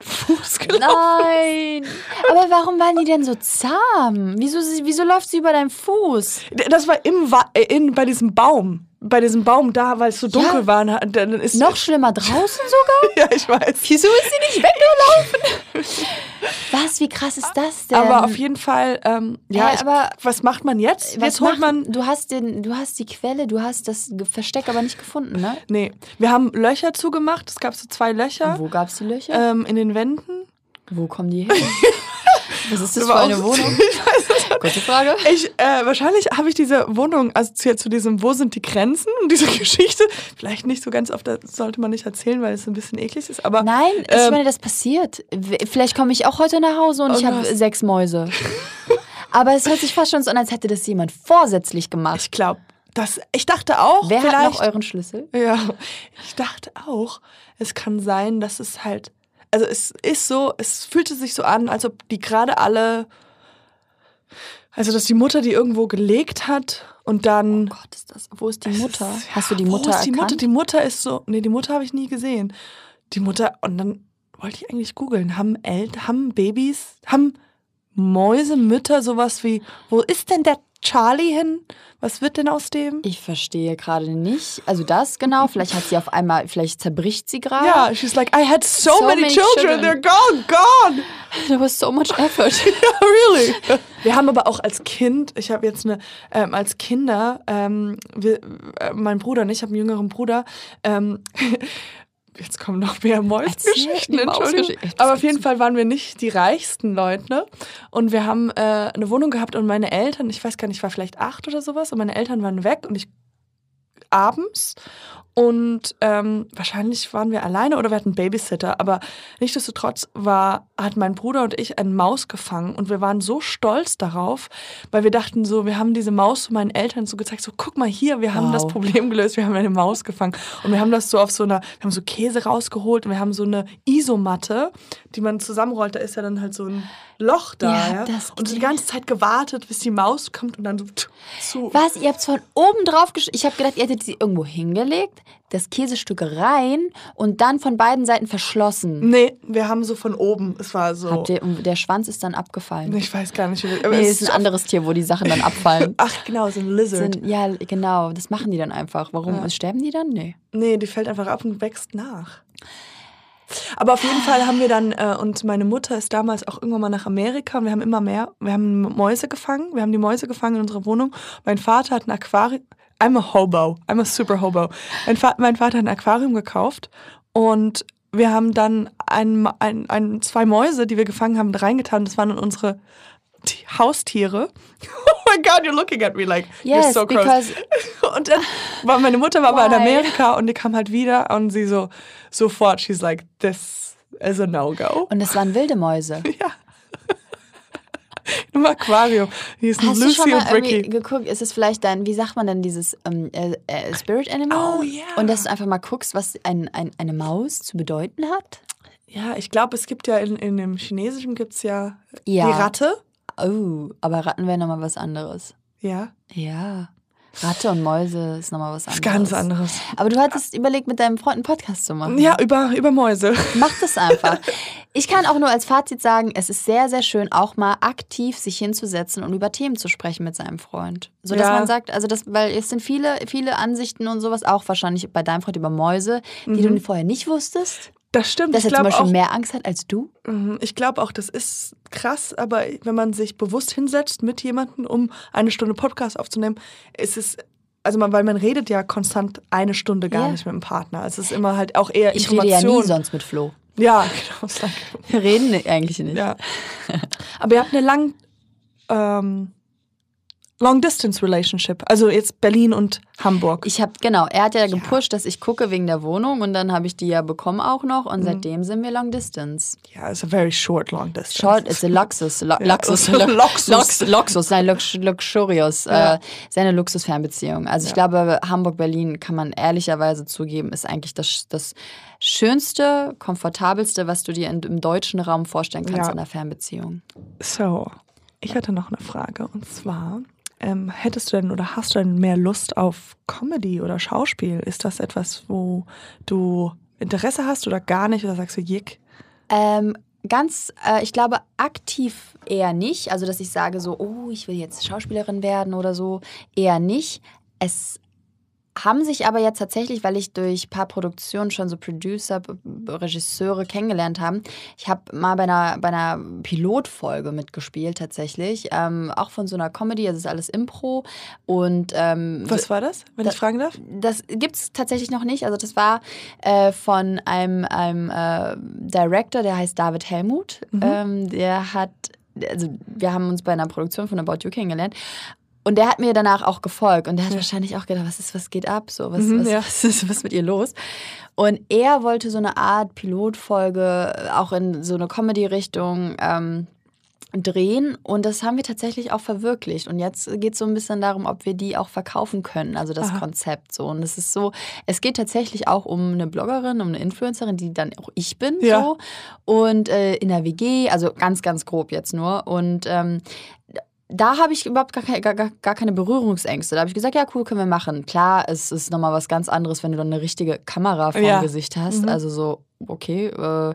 Fuß gelaufen. Nein. Aber warum waren die denn so zahm? Wieso läuft sie über deinen Fuß? Das war bei diesem Baum. Bei diesem Baum da, weil es so dunkel war. Dann ist Noch schlimmer draußen sogar? Ja, ich weiß. Wieso ist sie nicht weggelaufen? Was, wie krass ist das denn? Aber auf jeden Fall, aber was macht man jetzt? Jetzt holt man... Du hast die Quelle, du hast das Versteck aber nicht gefunden, ne? Nee, wir haben Löcher zugemacht. Es gab so 2 Löcher. Und wo gab es die Löcher? In den Wänden. Wo kommen die her? Was ist das für eine Wohnung? Kurze Frage. Wahrscheinlich habe ich diese Wohnung assoziiert zu diesem Wo sind die Grenzen? Und diese Geschichte vielleicht nicht so ganz oft, das sollte man nicht erzählen, weil es ein bisschen eklig ist. Aber nein, ich meine, das passiert. Vielleicht komme ich auch heute nach Hause und ich habe 6 Mäuse. Aber es hört sich fast schon so an, als hätte das jemand vorsätzlich gemacht. Ich glaube, ich dachte auch. Wer hat noch euren Schlüssel? Ja, ich dachte auch, es kann sein, dass es halt... Also es ist so, es fühlte sich so an, als ob die gerade alle, also dass die Mutter die irgendwo gelegt hat und dann... Oh Gott, wo ist die Mutter? Hast du die Mutter erkannt? Mutter? Die Mutter ist so, nee, die Mutter habe ich nie gesehen. Die Mutter, und dann wollte ich eigentlich googeln, haben Babys, haben Mäuse, Mütter sowas wie, wo ist denn der Charlie hin? Was wird denn aus dem? Ich verstehe gerade nicht. Also das genau, vielleicht hat sie auf einmal, vielleicht zerbricht sie gerade. Ja, she's like, I had so many children, they're gone. There was so much effort. Yeah, really. Wir haben aber auch als Kind, ich habe jetzt als Kinder, mein Bruder und ich, habe einen jüngeren Bruder, jetzt kommen noch mehr Mäusgeschichten, Entschuldigung. Aber auf jeden Fall waren wir nicht die reichsten Leute. Ne? Und wir haben eine Wohnung gehabt und meine Eltern, ich weiß gar nicht, ich war vielleicht 8 oder sowas, und meine Eltern waren weg und ich abends. Und wahrscheinlich waren wir alleine oder wir hatten einen Babysitter. Aber nichtsdestotrotz hat mein Bruder und ich eine Maus gefangen. Und wir waren so stolz darauf, weil wir dachten so, wir haben diese Maus zu meinen Eltern so gezeigt, so guck mal hier, wir haben das Problem gelöst, wir haben eine Maus gefangen. Und wir haben das so wir haben so Käse rausgeholt und wir haben so eine Isomatte, die man zusammenrollt. Da ist ja dann halt so ein Loch da. Ja? Und die ganze Zeit gewartet, bis die Maus kommt und dann so zu. Was? Ihr habt es von oben drauf ich habe gedacht, ihr hättet sie irgendwo hingelegt, das Käsestück rein und dann von beiden Seiten verschlossen. Nee, wir haben so von oben. Es war so. Der Schwanz ist dann abgefallen. Ich weiß gar nicht. Aber nee, es ist ein anderes Tier, wo die Sachen dann abfallen. Ach genau, so ein Lizard. Ja, genau. Das machen die dann einfach. Warum? Ja. Sterben die dann? Nee. Nee, die fällt einfach ab und wächst nach. Aber auf jeden Fall haben wir dann, und meine Mutter ist damals auch irgendwann mal nach Amerika und wir haben Mäuse gefangen. Wir haben die Mäuse gefangen in unserer Wohnung. Mein Vater hat ein Aquarium. I'm a hobo. I'm a super hobo. Mein Vater hat ein Aquarium gekauft und wir haben dann 2 Mäuse, die wir gefangen haben, reingetan. Das waren dann unsere Haustiere. Oh my God, you're looking at me like, yes, you're so gross. Und dann meine Mutter war aber in Amerika und die kam halt wieder und sie sofort, she's like, this is a no-go. Und es waren wilde Mäuse. Ja. Im Aquarium. Hier ist Hast Lucy du schon mal und Ricky. irgendwie geguckt, ist es vielleicht wie sagt man denn dieses Spirit Animal? Oh, yeah. Und dass du einfach mal guckst, was eine Maus zu bedeuten hat? Ja, ich glaube, es gibt ja in dem Chinesischen gibt's ja die Ratte. Oh, aber Ratten wären nochmal was anderes. Ja. Ja. Ratte und Mäuse ist nochmal was anderes. Das ist ganz anderes. Aber du hattest überlegt, mit deinem Freund einen Podcast zu machen. Ja, über Mäuse. Mach das einfach. Ich kann auch nur als Fazit sagen, es ist sehr, sehr schön, auch mal aktiv sich hinzusetzen und über Themen zu sprechen mit seinem Freund. Sodass man sagt, weil es sind viele Ansichten und sowas, auch wahrscheinlich bei deinem Freund über Mäuse, die du vorher nicht wusstest. Das stimmt. Dass er zum Beispiel mehr Angst hat als du? Ich glaube auch, das ist krass, aber wenn man sich bewusst hinsetzt mit jemandem, um 1 Stunde Podcast aufzunehmen, ist es, weil man redet ja konstant 1 Stunde gar nicht mit dem Partner. Es ist immer halt auch eher Information. Ich rede ja nie sonst mit Flo. Ja, genau. Wir reden eigentlich nicht. Ja. Aber ihr habt eine Long-Distance-Relationship. Also jetzt Berlin und Hamburg. Er hat ja gepusht, dass ich gucke wegen der Wohnung und dann habe ich die ja bekommen auch noch und seitdem sind wir Long-Distance. Ja, it's a very short Long-Distance. Short, it's a Luxus. Luxus, nein, Luxurious. Seine Luxus-Fernbeziehung. Also ich glaube, Hamburg-Berlin, kann man ehrlicherweise zugeben, ist eigentlich das Schönste, Komfortabelste, was du dir im deutschen Raum vorstellen kannst in einer Fernbeziehung. So, ich hatte noch eine Frage und zwar... hättest du denn oder hast du denn mehr Lust auf Comedy oder Schauspiel? Ist das etwas, wo du Interesse hast oder gar nicht? Oder sagst du, jick? Ich glaube, aktiv eher nicht. Also, dass ich sage so, oh, ich will jetzt Schauspielerin werden oder so. Eher nicht. Es haben sich aber jetzt tatsächlich, weil ich durch ein paar Produktionen schon so Producer, Regisseure kennengelernt habe. Ich habe mal bei einer Pilotfolge mitgespielt tatsächlich. Auch von so einer Comedy, also es ist alles Impro. Und, was war das, wenn ich fragen darf? Das gibt es tatsächlich noch nicht. Also das war von einem Director, der heißt David Helmuth. Der hat, also wir haben uns bei einer Produktion von About You kennengelernt. Und der hat mir danach auch gefolgt und der hat wahrscheinlich auch gedacht, was geht ab? So, was ist mit ihr los? Und er wollte so eine Art Pilotfolge auch in so eine Comedy-Richtung drehen und das haben wir tatsächlich auch verwirklicht. Und jetzt geht es so ein bisschen darum, ob wir die auch verkaufen können, also das Konzept so. Und es ist so, es geht tatsächlich auch um eine Bloggerin, um eine Influencerin, die dann auch ich bin so. Und in der WG, also ganz, ganz grob jetzt nur. Und da habe ich überhaupt gar keine Berührungsängste. Da habe ich gesagt, ja cool, können wir machen. Klar, es ist nochmal was ganz anderes, wenn du dann eine richtige Kamera vor dem Gesicht hast. Also so, okay,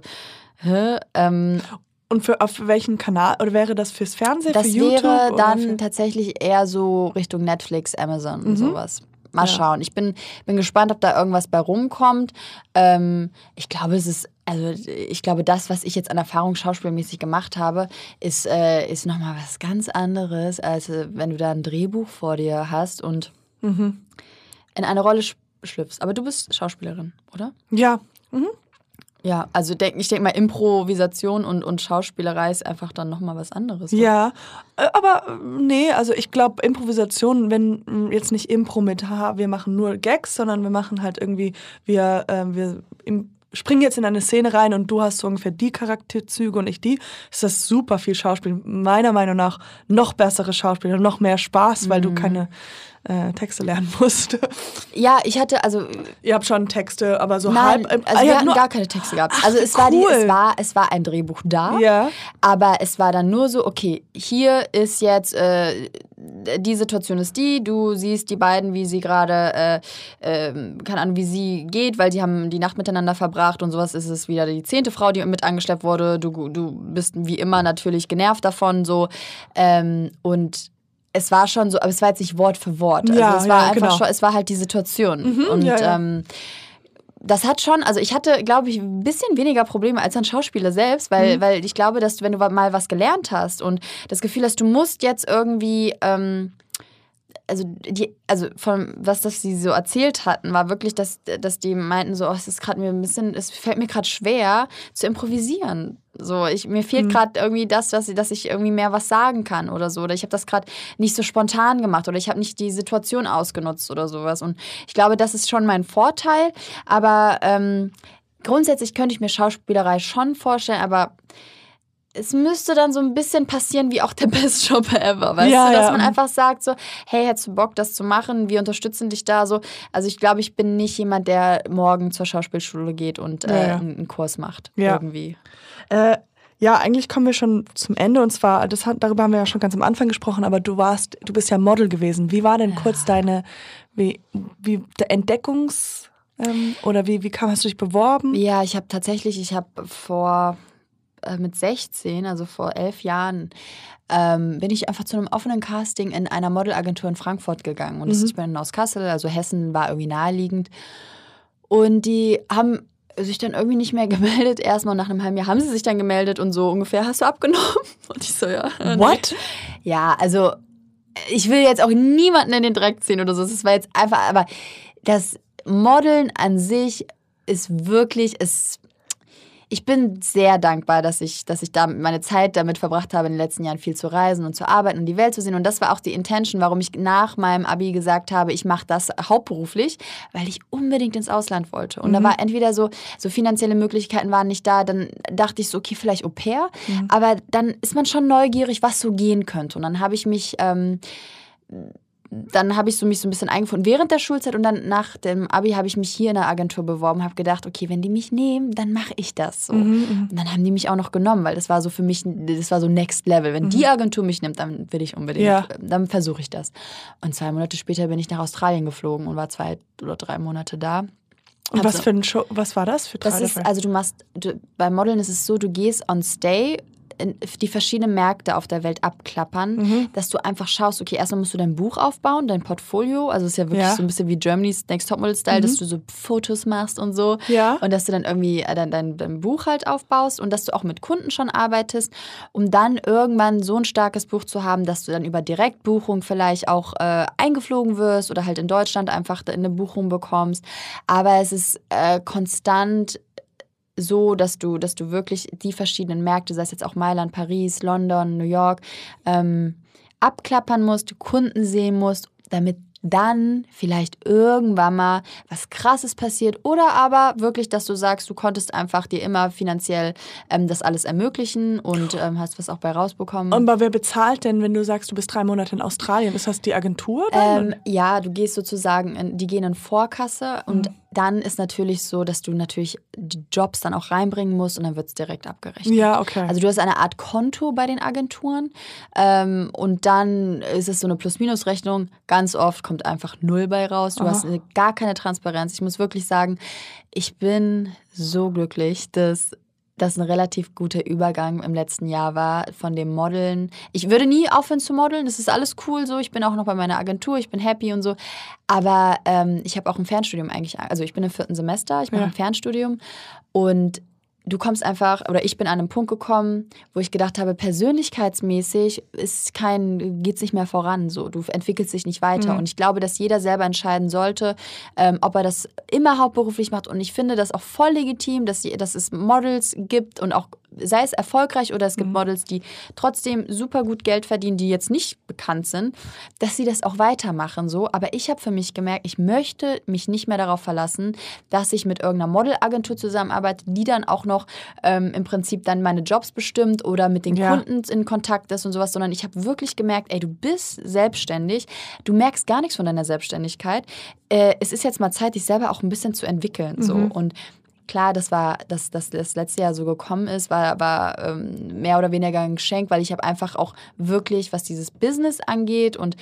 Und auf welchen Kanal? Oder wäre das fürs Fernsehen, für YouTube? Das wäre dann tatsächlich eher so Richtung Netflix, Amazon und sowas. Mal schauen. Ich bin gespannt, ob da irgendwas bei rumkommt. Ich glaube, das, was ich jetzt an Erfahrung schauspielmäßig gemacht habe, ist nochmal was ganz anderes, als wenn du da ein Drehbuch vor dir hast und in eine Rolle schlüpfst. Aber du bist Schauspielerin, oder? Ja. Ja, also ich denke mal, Improvisation und Schauspielerei ist einfach dann nochmal was anderes. Oder? Ja, aber nee, also ich glaube, Improvisation, wenn jetzt nicht Impro mit, wir machen nur Gags, sondern wir machen halt irgendwie, wir springen jetzt in eine Szene rein und du hast so ungefähr die Charakterzüge und ich die, ist das super viel Schauspiel. Meiner Meinung nach noch bessere Schauspieler, noch mehr Spaß, weil du keine Texte lernen musst. Ja, ich hatte, also... Ihr habt schon Texte, aber so nein, halb... Also wir hatten gar keine Texte gehabt. Also es war ein Drehbuch da, aber es war dann nur so, okay, hier ist jetzt, die Situation ist die, du siehst die beiden, wie sie gerade, keine Ahnung, wie sie geht, weil die haben die Nacht miteinander verbracht und sowas, ist es wieder die 10. Frau, die mit angeschleppt wurde, du bist wie immer natürlich genervt davon, so, und es war schon so, aber es war jetzt nicht Wort für Wort. Also es war einfach schon, es war halt die Situation. Das hat schon, also ich hatte, glaube ich, ein bisschen weniger Probleme als ein Schauspieler selbst, weil ich glaube, dass du, wenn du mal was gelernt hast und das Gefühl hast, du musst jetzt irgendwie, also von was das sie so erzählt hatten, war wirklich, dass die meinten so, es ist gerade es fällt mir gerade schwer zu improvisieren. So, mir fehlt gerade irgendwie dass ich irgendwie mehr was sagen kann oder so. Oder ich habe das gerade nicht so spontan gemacht oder ich habe nicht die Situation ausgenutzt oder sowas. Und ich glaube, das ist schon mein Vorteil. Aber grundsätzlich könnte ich mir Schauspielerei schon vorstellen, aber es müsste dann so ein bisschen passieren wie auch der Best Job Ever, weißt du? Dass man einfach sagt so, hey, hättest du Bock, das zu machen? Wir unterstützen dich da so. Also ich glaube, ich bin nicht jemand, der morgen zur Schauspielschule geht und einen Kurs macht irgendwie. Ja, eigentlich kommen wir schon zum Ende und zwar, darüber haben wir ja schon ganz am Anfang gesprochen, aber du bist ja Model gewesen. Wie war denn kurz deine, wie der Entdeckungs- oder wie hast du dich beworben? Ja, ich habe mit 16, also vor 11 Jahren, bin ich einfach zu einem offenen Casting in einer Modelagentur in Frankfurt gegangen. Und ich bin aus Kassel, also Hessen war irgendwie naheliegend. Und die haben sich dann irgendwie nicht mehr gemeldet. Erstmal nach einem halben Jahr haben sie sich dann gemeldet und so ungefähr, hast du abgenommen? Und ich so, ja. What? Ja, also ich will jetzt auch niemanden in den Dreck ziehen oder so. Das war jetzt einfach, aber das Modeln an sich ist wirklich, ich bin sehr dankbar, dass ich da meine Zeit damit verbracht habe, in den letzten Jahren viel zu reisen und zu arbeiten und die Welt zu sehen. Und das war auch die Intention, warum ich nach meinem Abi gesagt habe, ich mache das hauptberuflich, weil ich unbedingt ins Ausland wollte. Und da war entweder so finanzielle Möglichkeiten waren nicht da, dann dachte ich so, okay, vielleicht Au pair. Aber dann ist man schon neugierig, was so gehen könnte. Und dann habe ich mich... mich so ein bisschen eingefunden während der Schulzeit und dann nach dem Abi habe ich mich hier in der Agentur beworben, habe gedacht, okay, wenn die mich nehmen, dann mache ich das so. Und dann haben die mich auch noch genommen, weil das war so für mich, das war so Next Level. Wenn die Agentur mich nimmt, dann will ich unbedingt, dann versuche ich das. Und 2 Monate später bin ich nach Australien geflogen und war 2 oder 3 Monate da. Und was war das für Das ist, also bei Modeln ist es so, du gehst on Stay, die verschiedenen Märkte auf der Welt abklappern, dass du einfach schaust, okay, erstmal musst du dein Buch aufbauen, dein Portfolio, also es ist ja wirklich so ein bisschen wie Germany's Next Topmodel-Style, dass du so Fotos machst und so und dass du dann irgendwie dein Buch halt aufbaust und dass du auch mit Kunden schon arbeitest, um dann irgendwann so ein starkes Buch zu haben, dass du dann über Direktbuchung vielleicht auch eingeflogen wirst oder halt in Deutschland einfach eine Buchung bekommst, aber es ist konstant so, dass du wirklich die verschiedenen Märkte, sei es jetzt auch Mailand, Paris, London, New York, abklappern musst, Kunden sehen musst, damit dann vielleicht irgendwann mal was Krasses passiert oder aber wirklich, dass du sagst, du konntest einfach dir immer finanziell das alles ermöglichen und hast was auch bei rausbekommen. Aber wer bezahlt denn, wenn du sagst, du bist 3 Monate in Australien? Ist das die Agentur dann? Ja, du gehst sozusagen, die gehen in Vorkasse und dann ist natürlich so, dass du natürlich die Jobs dann auch reinbringen musst und dann wird es direkt abgerechnet. Ja, okay. Also du hast eine Art Konto bei den Agenturen und dann ist es so eine Plus-Minus-Rechnung. Ganz oft kommt einfach 0 bei raus. Du hast gar keine Transparenz. Ich muss wirklich sagen, ich bin so glücklich, dass das ein relativ guter Übergang im letzten Jahr war von dem Modeln. Ich würde nie aufhören zu modeln, das ist alles cool so. Ich bin auch noch bei meiner Agentur, ich bin happy und so. Aber ich habe auch ein Fernstudium eigentlich, also ich bin im 4. Semester, ich mache ein Fernstudium und du kommst einfach, oder ich bin an einen Punkt gekommen, wo ich gedacht habe, persönlichkeitsmäßig geht's nicht mehr voran. So. Du entwickelst dich nicht weiter. Und ich glaube, dass jeder selber entscheiden sollte, ob er das immer hauptberuflich macht. Und ich finde das auch voll legitim, dass es Models gibt und auch sei es erfolgreich oder es gibt Models, die trotzdem super gut Geld verdienen, die jetzt nicht bekannt sind, dass sie das auch weitermachen. So. Aber ich habe für mich gemerkt, ich möchte mich nicht mehr darauf verlassen, dass ich mit irgendeiner Modelagentur zusammenarbeite, die dann auch noch im Prinzip dann meine Jobs bestimmt oder mit den Kunden in Kontakt ist und sowas, sondern ich habe wirklich gemerkt, ey, du bist selbstständig, du merkst gar nichts von deiner Selbstständigkeit. Es ist jetzt mal Zeit, dich selber auch ein bisschen zu entwickeln. So. Und klar, das letzte Jahr so gekommen ist, war mehr oder weniger ein Geschenk, weil ich habe einfach auch wirklich, was dieses Business angeht und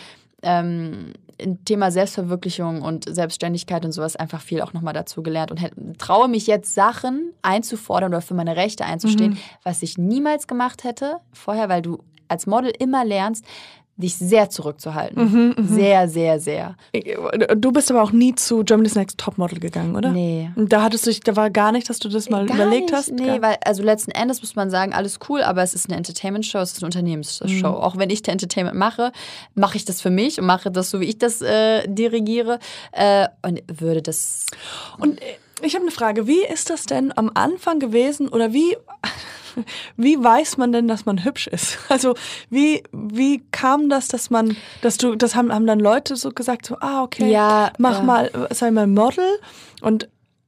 im Thema Selbstverwirklichung und Selbstständigkeit und sowas einfach viel auch nochmal dazu gelernt und traue mich jetzt Sachen einzufordern oder für meine Rechte einzustehen, was ich niemals gemacht hätte vorher, weil du als Model immer lernst, dich sehr zurückzuhalten. Sehr, sehr, sehr. Du bist aber auch nie zu Germany's Next Topmodel gegangen, oder? Nee. Und da war gar nicht, dass du das mal überlegt hast? Nee, weil also letzten Endes muss man sagen, alles cool, aber es ist eine Entertainment-Show, es ist eine Unternehmensshow. Auch wenn ich der Entertainment mache ich das für mich und mache das so, wie ich das dirigiere und würde das... Und ich habe eine Frage, wie ist das denn am Anfang gewesen oder wie weiß man denn, dass man hübsch ist? Also wie kam das, das haben dann Leute so gesagt, so, okay, mal, sei mal Model und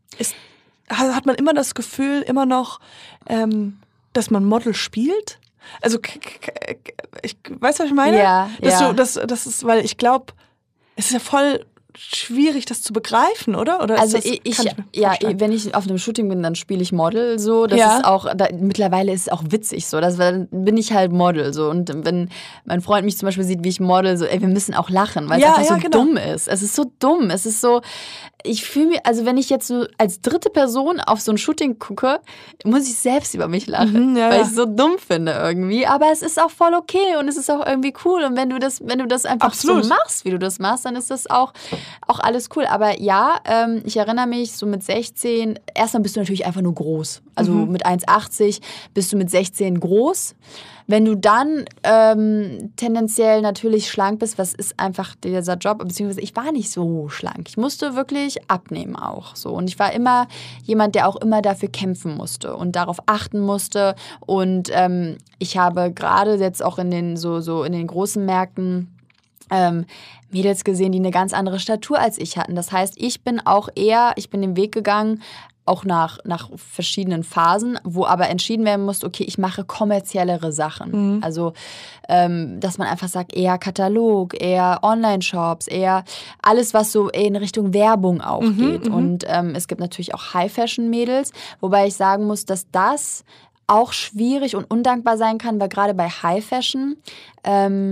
hat man immer das Gefühl, immer noch, dass man Model spielt? Also ich weiß, was ich meine? Ja, das ist, weil ich glaube, es ist ja voll schwierig, das zu begreifen, oder? Also wenn ich auf einem Shooting bin, dann spiele ich Model so. Das ist auch, mittlerweile ist es auch witzig so. Dann bin ich halt Model so. Und wenn mein Freund mich zum Beispiel sieht, wie ich Model, so, ey, wir müssen auch lachen, weil es einfach so dumm ist. Es ist so dumm. Es ist so, ich fühle mich, also wenn ich jetzt so als dritte Person auf so ein Shooting gucke, muss ich selbst über mich lachen, weil ich es so dumm finde irgendwie. Aber es ist auch voll okay und es ist auch irgendwie cool. Und wenn du das einfach so machst, wie du das machst, dann ist das auch alles cool. Aber ja, ich erinnere mich, so mit 16, erstmal bist du natürlich einfach nur groß. Also mit 1,80 bist du mit 16 groß. Wenn du dann tendenziell natürlich schlank bist, was ist einfach dieser Job, beziehungsweise ich war nicht so schlank. Ich musste wirklich abnehmen auch. So. Und ich war immer jemand, der auch immer dafür kämpfen musste und darauf achten musste. Und ich habe gerade jetzt auch in den in den großen Märkten Mädels gesehen, die eine ganz andere Statur als ich hatten. Das heißt, ich bin den Weg gegangen, auch nach verschiedenen Phasen, wo aber entschieden werden musste, okay, ich mache kommerziellere Sachen. Also, dass man einfach sagt, eher Katalog, eher Online-Shops, eher alles, was so in Richtung Werbung auch geht. Und es gibt natürlich auch High-Fashion-Mädels, wobei ich sagen muss, dass das auch schwierig und undankbar sein kann, weil gerade bei High Fashion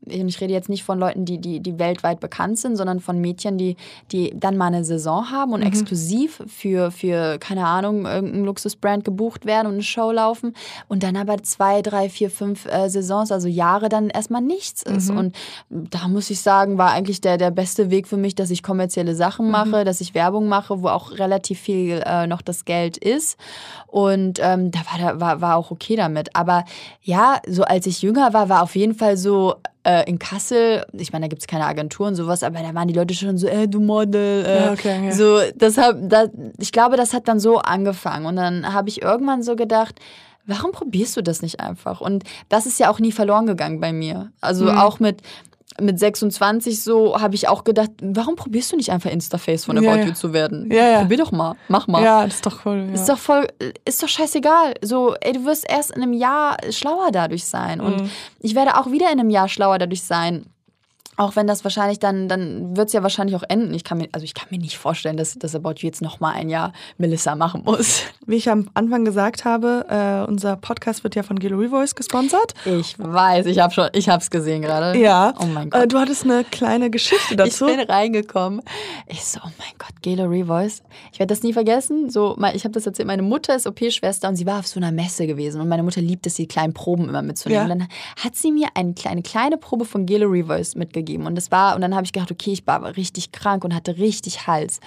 ich rede jetzt nicht von Leuten, die weltweit bekannt sind, sondern von Mädchen, die dann mal eine Saison haben und exklusiv für, keine Ahnung, irgendein Luxusbrand gebucht werden und eine Show laufen und dann aber 2, 3, 4, 5 Saisons, also Jahre, dann erstmal nichts ist. Und da muss ich sagen, war eigentlich der beste Weg für mich, dass ich kommerzielle Sachen mache, dass ich Werbung mache, wo auch relativ viel noch das Geld ist. Und da war auch okay damit. Aber ja, so als ich jünger war auf jeden Fall so in Kassel, ich meine, da gibt es keine Agentur und sowas, aber da waren die Leute schon so, du Model. Okay, ja. So, ich glaube, das hat dann so angefangen. Und dann habe ich irgendwann so gedacht, warum probierst du das nicht einfach? Und das ist ja auch nie verloren gegangen bei mir. Also auch mit 26 so habe ich auch gedacht, warum probierst du nicht einfach Instaface von About You zu werden? Ja. Probier doch mal, mach mal. Ja, das ist doch cool. Ja. Ist doch scheißegal. So, du wirst erst in einem Jahr schlauer dadurch sein. Und ich werde auch wieder in einem Jahr schlauer dadurch sein. Auch wenn das wahrscheinlich dann wird es ja wahrscheinlich auch enden. Ich kann mir nicht vorstellen, dass About You jetzt nochmal ein Jahr Melissa machen muss. Wie ich am Anfang gesagt habe, unser Podcast wird ja von Gelo Revoice gesponsert. Ich weiß, ich hab's gesehen gerade. Ja. Oh mein Gott. Du hattest eine kleine Geschichte dazu. Ich bin reingekommen. Ich so, oh mein Gott, Gelo Revoice. Ich werde das nie vergessen. So, ich habe das erzählt, meine Mutter ist OP-Schwester und sie war auf so einer Messe gewesen. Und meine Mutter liebt es, die kleinen Proben immer mitzunehmen. Ja. Und dann hat sie mir eine kleine Probe von Gelo Revoice mitgegeben. Und dann habe ich gedacht, okay, ich war aber richtig krank und hatte richtig Hals.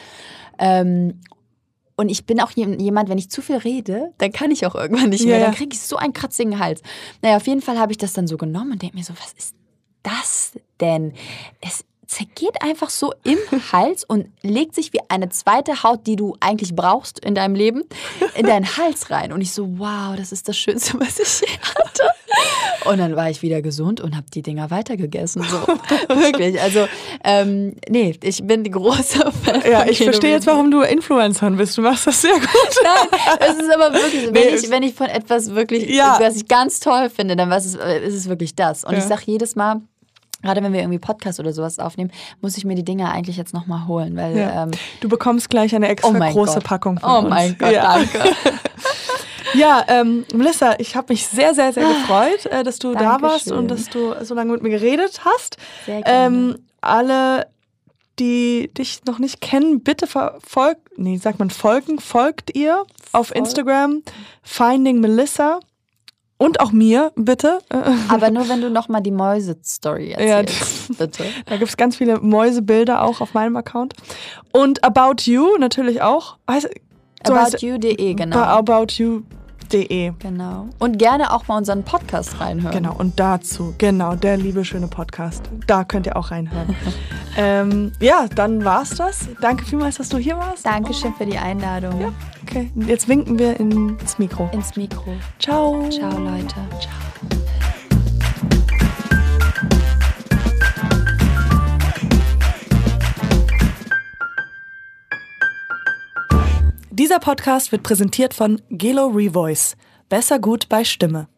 Und ich bin auch jemand, wenn ich zu viel rede, dann kann ich auch irgendwann nicht mehr. Dann kriege ich so einen kratzigen Hals. Naja, auf jeden Fall habe ich das dann so genommen und denke mir so, was ist das denn? Es zergeht einfach so im Hals und legt sich wie eine zweite Haut, die du eigentlich brauchst in deinem Leben, in deinen Hals rein. Und ich so, wow, das ist das Schönste, was ich je hatte. Und dann war ich wieder gesund und habe die Dinger weitergegessen. So. Wirklich. Also, nee, ich bin die große Fan. Ja, ich verstehe jetzt, warum du Influencerin bist. Du machst das sehr gut. Nein, es ist aber wirklich, wenn ich von etwas wirklich, was ich ganz toll finde, dann ist es wirklich das. Und ich sage jedes Mal, gerade wenn wir irgendwie Podcast oder sowas aufnehmen, muss ich mir die Dinger eigentlich jetzt nochmal holen. Weil, du bekommst gleich eine extra große Packung von uns. Oh mein Gott, danke. Ja, Melissa, ich habe mich sehr, sehr, sehr gefreut, dass du da warst und dass du so lange mit mir geredet hast. Sehr gerne. Alle, die dich noch nicht kennen, bitte folgt ihr auf Instagram, Finding Melissa. Und auch mir, bitte. Aber nur, wenn du nochmal die Mäuse-Story erzählst, bitte. Da gibt es ganz viele Mäusebilder auch auf meinem Account. Und About You natürlich auch. Aboutyou.de, genau. Aboutyou.de. Genau. Und gerne auch mal unseren Podcast reinhören. Genau, und dazu, der liebe, schöne Podcast. Da könnt ihr auch reinhören. Dann war's das. Danke vielmals, dass du hier warst. Dankeschön für die Einladung. Ja, okay. Jetzt winken wir ins Mikro. Ins Mikro. Ciao. Ciao, Leute. Ciao. Dieser Podcast wird präsentiert von Gelo Revoice. Besser gut bei Stimme.